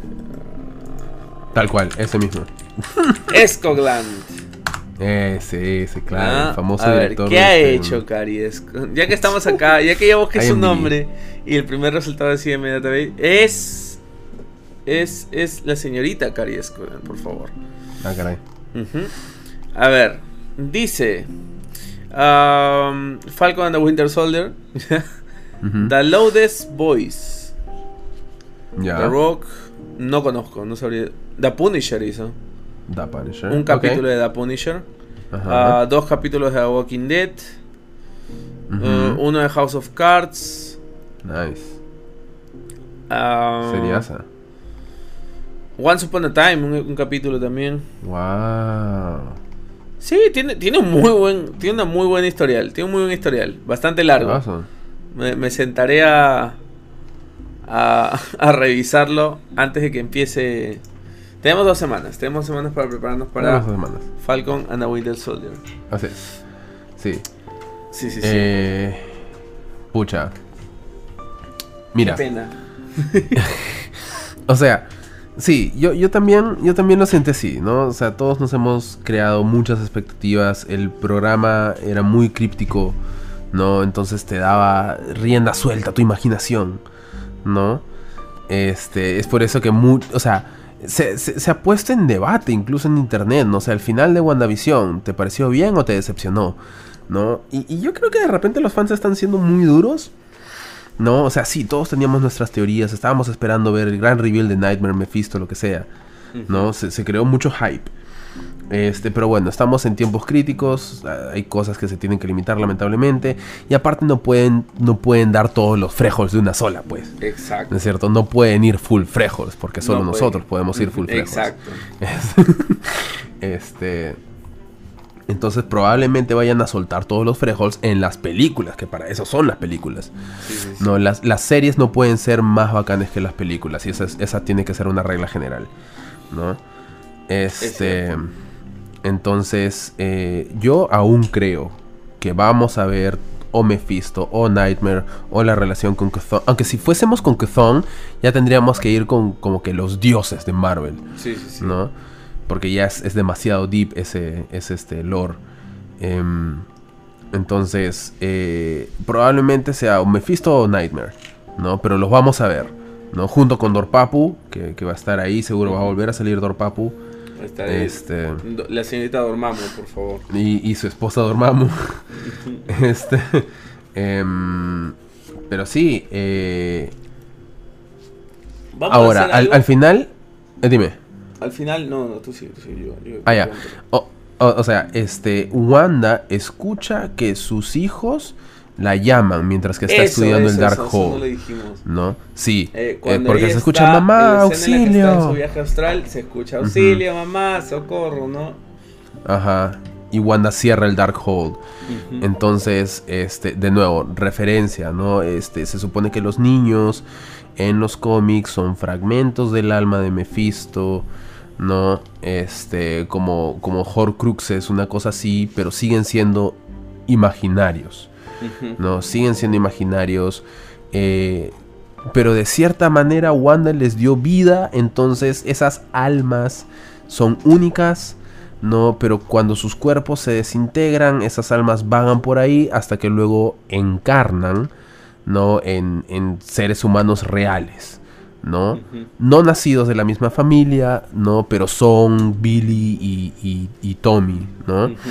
Tal cual, ese mismo. Escogland. Ese, ese, claro. Ah, El famoso a ver, director. ¿qué de ha este- hecho Cari Escogland? Ya que estamos acá, ya que ya busqué I su M D B. nombre y el primer resultado decía inmediatamente, es... Es, es la señorita Cari Escogland, por favor. Ah, caray. Ujú. A ver, dice um, Falcon and the Winter Soldier, Ujú. The Loudest Voice, Ya. The Rock, no conozco, no sabría. The Punisher hizo The Punisher. un capítulo Ok. de The Punisher, Ajá. ah, dos capítulos de The Walking Dead, Ujú. eh, uno de House of Cards, Nice. ah, Seriasa. Once Upon a Time, un, un capítulo también. Wow. Sí, tiene, tiene un muy buen, tiene una muy buena historial, tiene un muy buen historial, bastante largo. Awesome. Me, me sentaré a, a a revisarlo antes de que empiece. Tenemos dos semanas, tenemos semanas para prepararnos para Dos semanas. Falcon and the Winter Soldier. Así es. Sí. Sí, sí, sí. Eh, pucha. Mira. Qué pena. O sea, sí, yo, yo también, yo también lo sentí así, ¿no? O sea, todos nos hemos creado muchas expectativas. El programa era muy críptico, ¿no? Entonces te daba rienda suelta a tu imaginación, ¿no? Este, es por eso que mu- o sea, se, se, se ha puesto en debate incluso en internet, ¿no? O sea, el final de WandaVision, ¿te pareció bien o te decepcionó? ¿No? Y, y yo creo que de repente los fans están siendo muy duros, ¿no? O sea, sí, todos teníamos nuestras teorías, estábamos esperando ver el gran reveal de Nightmare, Mephisto, lo que sea, ¿no? Se, se creó mucho hype. Este, pero bueno, estamos en tiempos críticos, hay cosas que se tienen que limitar lamentablemente, y aparte no pueden, no pueden dar todos los frejols de una sola, pues. Exacto. ¿No es cierto? No pueden ir full frejols, porque solo No nosotros puede. podemos ir full frejols. Exacto. Este, Entonces probablemente vayan a soltar todos los frijoles en las películas, que para eso son las películas. Sí, sí, sí. No, las, las series no pueden ser más bacanes que las películas, y esa, es- esa tiene que ser una regla general, ¿no? Este, cierto. entonces, eh, yo aún creo que vamos a ver o Mephisto, o Nightmare, o la relación con Chthon. Aunque si fuésemos con Chthon, ya tendríamos que ir con como que los dioses de Marvel, Sí, sí, sí. ¿no? Porque ya es, es demasiado deep ese, ese este lore. Em, entonces, eh, probablemente sea o Mephisto o Nightmare, ¿no? Pero los vamos a ver, ¿no? Junto con Dorpapu, que, que va a estar ahí, seguro va a volver a salir Dorpapu. Está ahí. Este, Do- La señorita Dormammu, por favor. y, y su esposa Dormammu. este, em, pero sí, eh, Vamos a ahora, hacer al, algo. al final, eh, dime. Al final, no, no, tú sí, tú sí, yo. yo Ah, ya. pregunto. O, o, o sea, este, Wanda escucha que sus hijos la llaman mientras que está Eso, estudiando eso, el Dark eso, eso no Hole, lo dijimos. ¿no? Sí, Eh, eh, cuando porque ella se escucha está mamá, en la escena en la que está en su auxilio. viaje astral, se escucha auxilio, mamá, socorro, ¿no? Ajá. Y Wanda cierra el Dark Hole. Ujú. Entonces, este, de nuevo, referencia, ¿no? Este, se supone que los niños en los cómics son fragmentos del alma de Mephisto, ¿no? Este, como, como Horcruxes, una cosa así, pero siguen siendo imaginarios, Ujú. ¿no? Siguen siendo imaginarios, eh, pero de cierta manera Wanda les dio vida, entonces esas almas son únicas, ¿no? Pero cuando sus cuerpos se desintegran, esas almas vagan por ahí hasta que luego encarnan, ¿no? En, en seres humanos reales, ¿no? Ujú. No nacidos de la misma familia, ¿no? Pero son Billy y, y- y Tommy, ¿no? Ujú.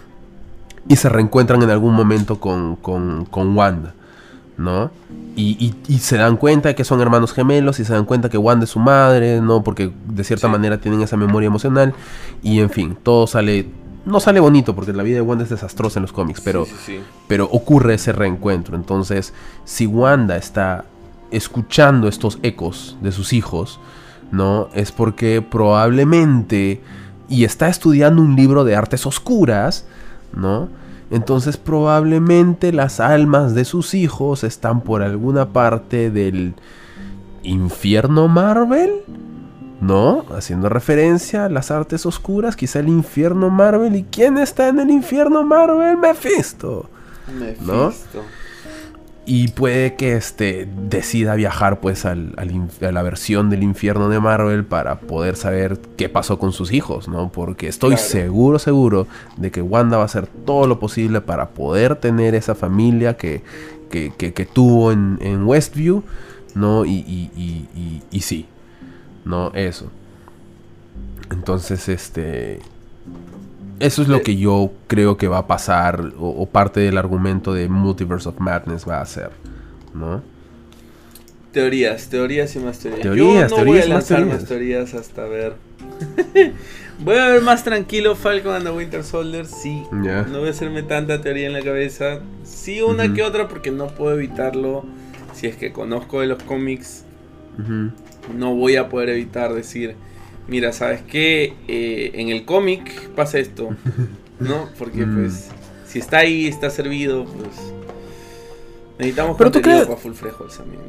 Y se reencuentran en algún momento con, con, con Wanda, ¿no? Y, y- y se dan cuenta de que son hermanos gemelos y se dan cuenta que Wanda es su madre, ¿no? Porque de cierta Sí. manera tienen esa memoria emocional. Y en fin, todo sale... No sale bonito porque la vida de Wanda es desastrosa en los cómics, pero, Sí, sí, sí. pero ocurre ese reencuentro. Entonces, si Wanda está escuchando estos ecos de sus hijos, ¿no? Es porque probablemente... Y está estudiando un libro de artes oscuras, ¿no? Entonces probablemente las almas de sus hijos están por alguna parte del infierno Marvel, ¿no? Haciendo referencia a las artes oscuras, quizá el infierno Marvel. ¿Y quién está en el infierno Marvel? Mephisto. Mephisto. Y puede que este decida viajar pues al, al inf- a la versión del infierno de Marvel para poder saber qué pasó con sus hijos, ¿no? Porque estoy Claro. seguro, seguro de que Wanda va a hacer todo lo posible para poder tener esa familia que, que, que- que tuvo en, en Westview, ¿no? Y, y, y, y, y sí, ¿no? Eso. Entonces, este... Eso es lo que yo creo que va a pasar, o, o parte del argumento de Multiverse of Madness va a ser, ¿no? Teorías, teorías y más teorías. Teorías, Yo no teorías voy y a más lanzar teorías. más teorías hasta ver. Voy a ver más tranquilo Falcon and the Winter Soldier, sí. Ya. No voy a hacerme tanta teoría en la cabeza. Sí, una Ujú. que otra, porque no puedo evitarlo. Si es que conozco de los cómics, Ujú. no voy a poder evitar decir, mira, ¿sabes qué? Eh, en el cómic pasa esto, ¿no? Porque Mm. pues, si está ahí, está servido, pues... Necesitamos Pero tú contenido crees- para Full Frijoles también,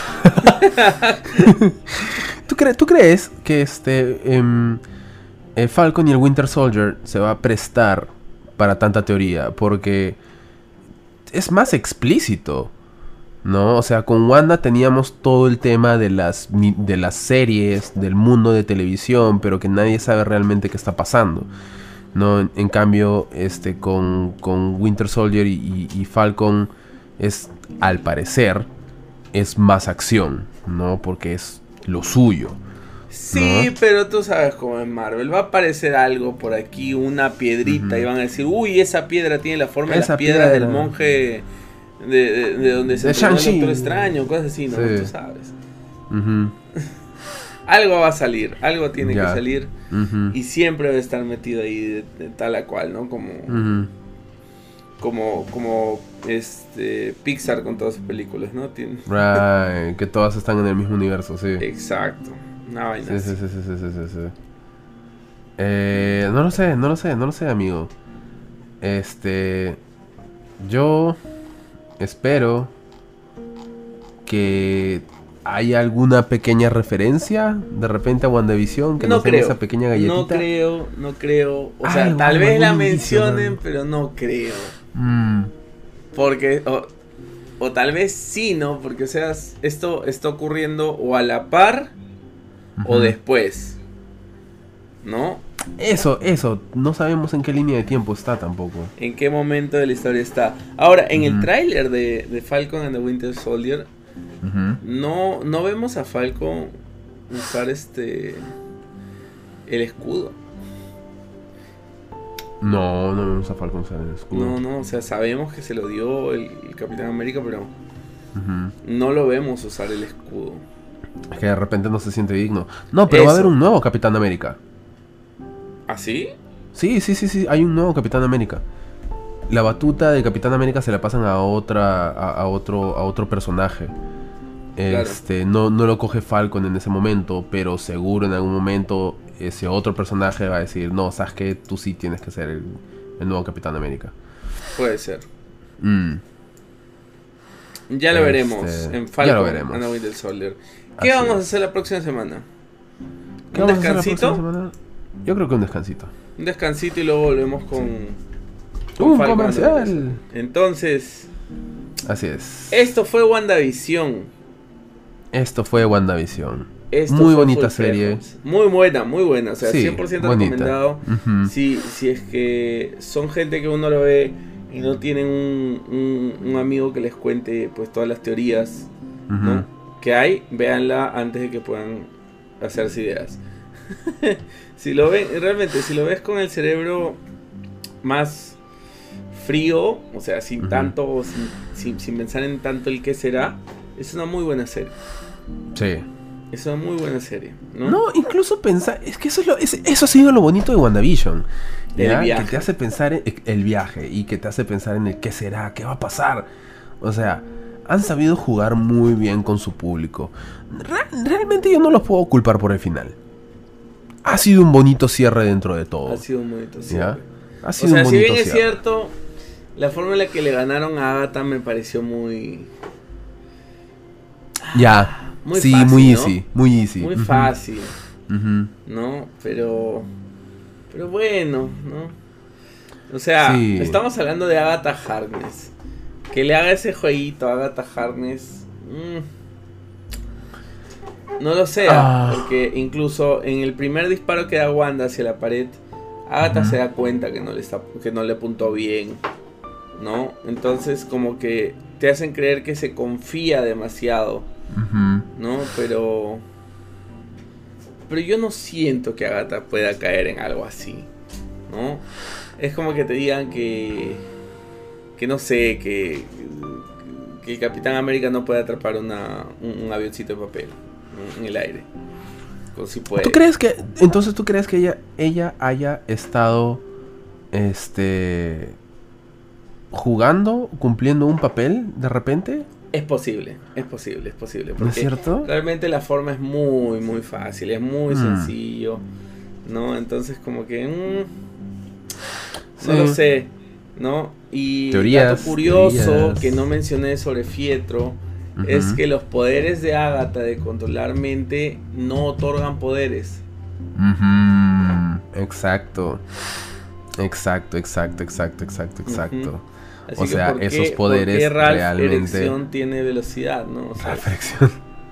¿no? ¿Tú, cre- ¿Tú crees que este em, eh, Falcon y el Winter Soldier se va a prestar para tanta teoría? Porque es más explícito, ¿no? O sea, con Wanda teníamos todo el tema de las, mi- de las series, del mundo de televisión, pero que nadie sabe realmente qué está pasando, ¿no? En, en cambio, este, con, con Winter Soldier y, y- y Falcon es, al parecer, es más acción, ¿no? Porque es lo suyo. Sí, ¿no? pero tú sabes cómo es Marvel. Va a aparecer algo por aquí, una piedrita, Ujú. y van a decir, uy, esa piedra tiene la forma de Esa las piedras del piedra. monje de, de, de donde se De entrenó el Shang-Chi. Doctor Extraño, cosas así, ¿no? Sí. Tú sabes. Ujú, Algo va a salir, algo tiene Ya. que salir. ujú, Y siempre va a estar metido ahí de, de tal a cual, ¿no? Como, ujú. como, como este Pixar con todas sus películas, ¿no? Tiene- Right, que todas están en el mismo universo, sí. Exacto. Una vaina Sí, sí, así. sí, sí, sí, sí, sí, sí. Eh, no lo sé, no lo sé, no lo sé, amigo. Este... Yo espero que haya alguna pequeña referencia de repente a WandaVision, que no nos den creo, esa pequeña galletita. No creo, no creo. O sea, Ay, tal bueno, vez la algún indicio, mencionen, ¿no? pero no creo. Mm, Porque, o, o tal vez sí, ¿no? Porque, o sea, esto está ocurriendo o a la par o ujú. después, ¿no? Eso, eso. No sabemos en qué línea de tiempo está tampoco. En qué momento de la historia está. Ahora, en el Ujú. tráiler de, de Falcon and the Winter Soldier, Ujú. no, no vemos a Falcon usar este el escudo. No, no vemos a Falcon usar el escudo. No, no, o sea, sabemos que se lo dio el, el Capitán América, pero Ujú. no lo vemos usar el escudo. Es que de repente no se siente digno. No, pero va a haber Eso. un nuevo Capitán América. ¿Así? Sí, sí, sí, sí, hay un nuevo Capitán América. La batuta de Capitán América se la pasan a otra, a, a otro, a otro personaje. Este, no, no lo coge Falcon en ese momento, pero seguro en algún momento ese otro personaje va a decir, no, sabes que tú sí tienes que ser el, el nuevo Capitán América. Puede ser. Mm. Ya lo Este, veremos en ya Falcon lo veremos. and the Winter Soldier. ¿Qué Así vamos a es. hacer la próxima semana? ¿Qué ¿Un vamos a hacer la descansito? próxima semana? Yo creo que un descansito. Un descansito y luego volvemos con, con Un Falcon and the Winter comercial. Soldier. Entonces, Así es. esto fue WandaVision. Esto fue WandaVision. Esto Muy fue bonita Full serie. Frejos. Muy buena, muy buena. O sea, Sí, cien por ciento bonita. recomendado. Ujú. Si, si es que son gente que uno lo ve y no tienen un, un, un amigo que les cuente pues todas las teorías, Ujú. ¿no? que hay, véanla antes de que puedan hacerse ideas. Si lo ven, realmente, si lo ves con el cerebro más frío, o sea, sin Ujú. tanto, sin, sin, sin pensar en tanto el qué será, es una muy buena serie. Sí. Es una muy buena serie, ¿no? No, incluso pensar, es que eso es lo, es- eso ha sido lo bonito de WandaVision. El ¿ya? viaje. Que te hace pensar en el viaje y que te hace pensar en el qué será, qué va a pasar. O sea, han sabido jugar muy bien con su público. Re- realmente yo no los puedo culpar por el final. Ha sido un bonito cierre dentro de todo. Ha sido un bonito ¿ya? cierre. Ha O sido sea, un si bonito bien es cierre. cierto, la forma en la que le ganaron a Agatha me pareció muy... Ya. Muy sí, fácil, muy ¿no? easy, muy easy. Muy Ujú, fácil, ujú. ¿no? Pero... Pero bueno, ¿no? O sea, Sí. estamos hablando de Agatha Harkness. Que le haga ese jueguito a Agatha Harkness... mm, no lo sé, Ah. porque incluso en el primer disparo que da Wanda hacia la pared, Agatha Ujú. se da cuenta que no le está, que no le apuntó bien, ¿no? Entonces como que te hacen creer que se confía demasiado, Ujú. ¿no? Pero pero yo no siento que Agatha pueda caer en algo así, ¿no? Es como que te digan que que no sé, que que el Capitán América no puede atrapar una, un, un avioncito de papel, ¿no? En el aire. Pues sí puede. ¿Tú crees que entonces tú crees que ella ella haya estado este jugando, cumpliendo un papel de repente? Es posible, es posible, es posible. ¿No es Porque cierto? realmente la forma es muy, muy fácil, es muy Mm. sencillo, ¿no? Entonces como que... mm, no Sí. lo sé, ¿no? Y Teorías, dato curioso teorías. que no mencioné sobre Fietro Ujú. es que los poderes de Agatha de controlar mente no otorgan poderes. Ujú. Exacto. Exacto, exacto, exacto, exacto, exacto. Ujú. Así O que sea, ¿por qué- esos por poderes qué Ralph realmente- Erección tiene velocidad, ¿no? O sea, Reflexión.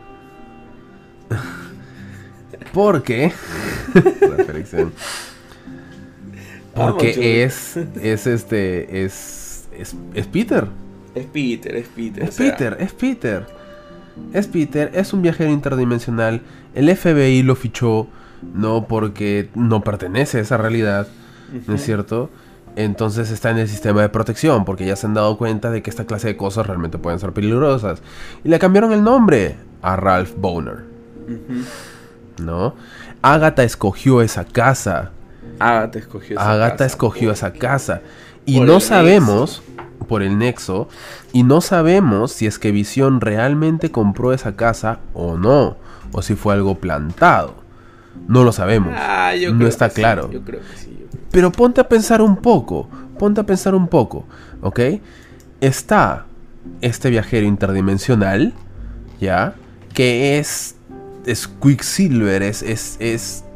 Porque reflexión. Vamos, Porque Chuy. es es este es es, es Peter. es Peter, es Peter. Es o sea, Peter, es Peter. Es Peter, es un viajero interdimensional. El F B I lo fichó no porque no pertenece a esa realidad, ¿no es ujú. cierto? Entonces está en el sistema de protección porque ya se han dado cuenta de que esta clase de cosas realmente pueden ser peligrosas. Y le cambiaron el nombre a Ralph Boner, Ujú. ¿no? Agatha escogió esa casa. Agatha escogió esa Agatha casa, escogió por- esa casa. Y por no el sabemos, por el nexo, y no sabemos si es que Visión realmente compró esa casa o no, o si fue algo plantado. No lo sabemos. Ah, yo No creo está que sí, claro. yo creo que sí. Yo creo que Pero ponte a pensar un poco, ponte a pensar un poco, ¿ok? Está este viajero interdimensional, ¿ya? Que es, es Quicksilver, es, es, es,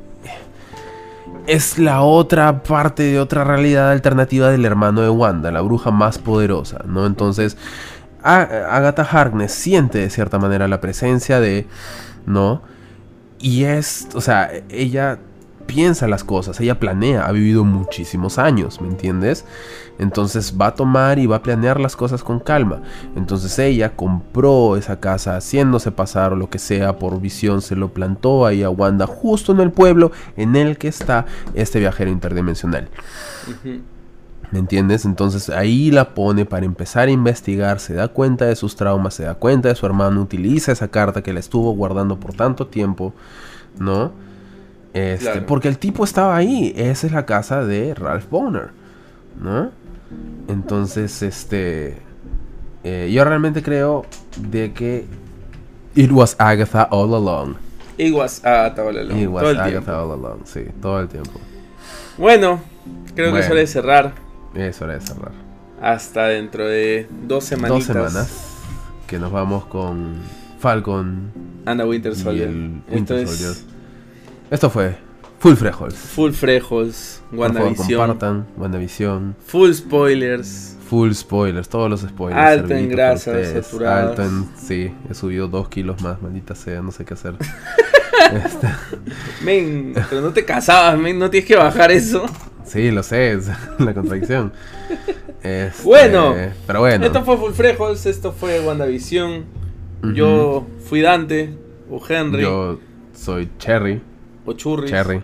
es la otra parte de otra realidad alternativa del hermano de Wanda, la bruja más poderosa, ¿no? Entonces, Agatha Harkness siente de cierta manera la presencia de, ¿no? Y es, o sea, ella piensa las cosas, ella planea, ha vivido muchísimos años, ¿me entiendes? Entonces va a tomar y va a planear las cosas con calma. Entonces ella compró esa casa haciéndose pasar o lo que sea por visión, se lo plantó ahí a Wanda justo en el pueblo en el que está este viajero interdimensional. Uh-huh. ¿Me entiendes? Entonces ahí la pone para empezar a investigar, se da cuenta de sus traumas, se da cuenta de su hermano, utiliza esa carta que la estuvo guardando por tanto tiempo, ¿no? Este, claro. Porque el tipo estaba ahí, esa es la casa de Ralph Bohner, ¿no? Entonces, este, eh, yo realmente creo de que it was Agatha all along. It was Agatha all along. It was todo el Agatha tiempo. all along, sí, todo el tiempo. Bueno, creo bueno. que es hora de cerrar. Es hora de cerrar. Hasta dentro de dos semanitas. Dos semanas. Que nos vamos con Falcon. And the Winter Soldier. Y el Winter Esto Soldier. Es... Esto fue Full Frejols. Full Frejols. WandaVision. Compartan. WandaVision. Full spoilers. Full spoilers. Todos los spoilers. Alto en grasas saturadas. Alto en... Sí, he subido dos kilos más. Maldita sea, no sé qué hacer. este... Men, pero no te casabas, men. No tienes que bajar eso. Sí, lo sé, es la contradicción. Este, bueno, pero bueno. Esto fue Full Frejols, esto fue WandaVision. Uh-huh. Yo fui Dante, o Henry. Yo soy Cherry. O Churris. Cherry.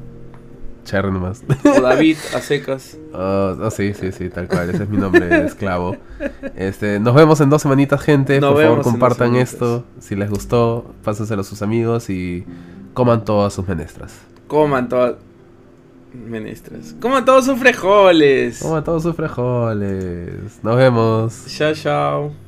Cherry nomás. O David, a secas. Oh, oh, sí, sí, sí, tal cual. Ese es mi nombre de esclavo. Este, nos vemos en dos semanitas, gente. Nos Por favor, compartan esto. Si les gustó, pásenselo a sus amigos y coman todas sus menestras. Coman todas... Menestras. Coman todos sus frijoles. Coman todos sus frijoles. Nos vemos. Chao, chao.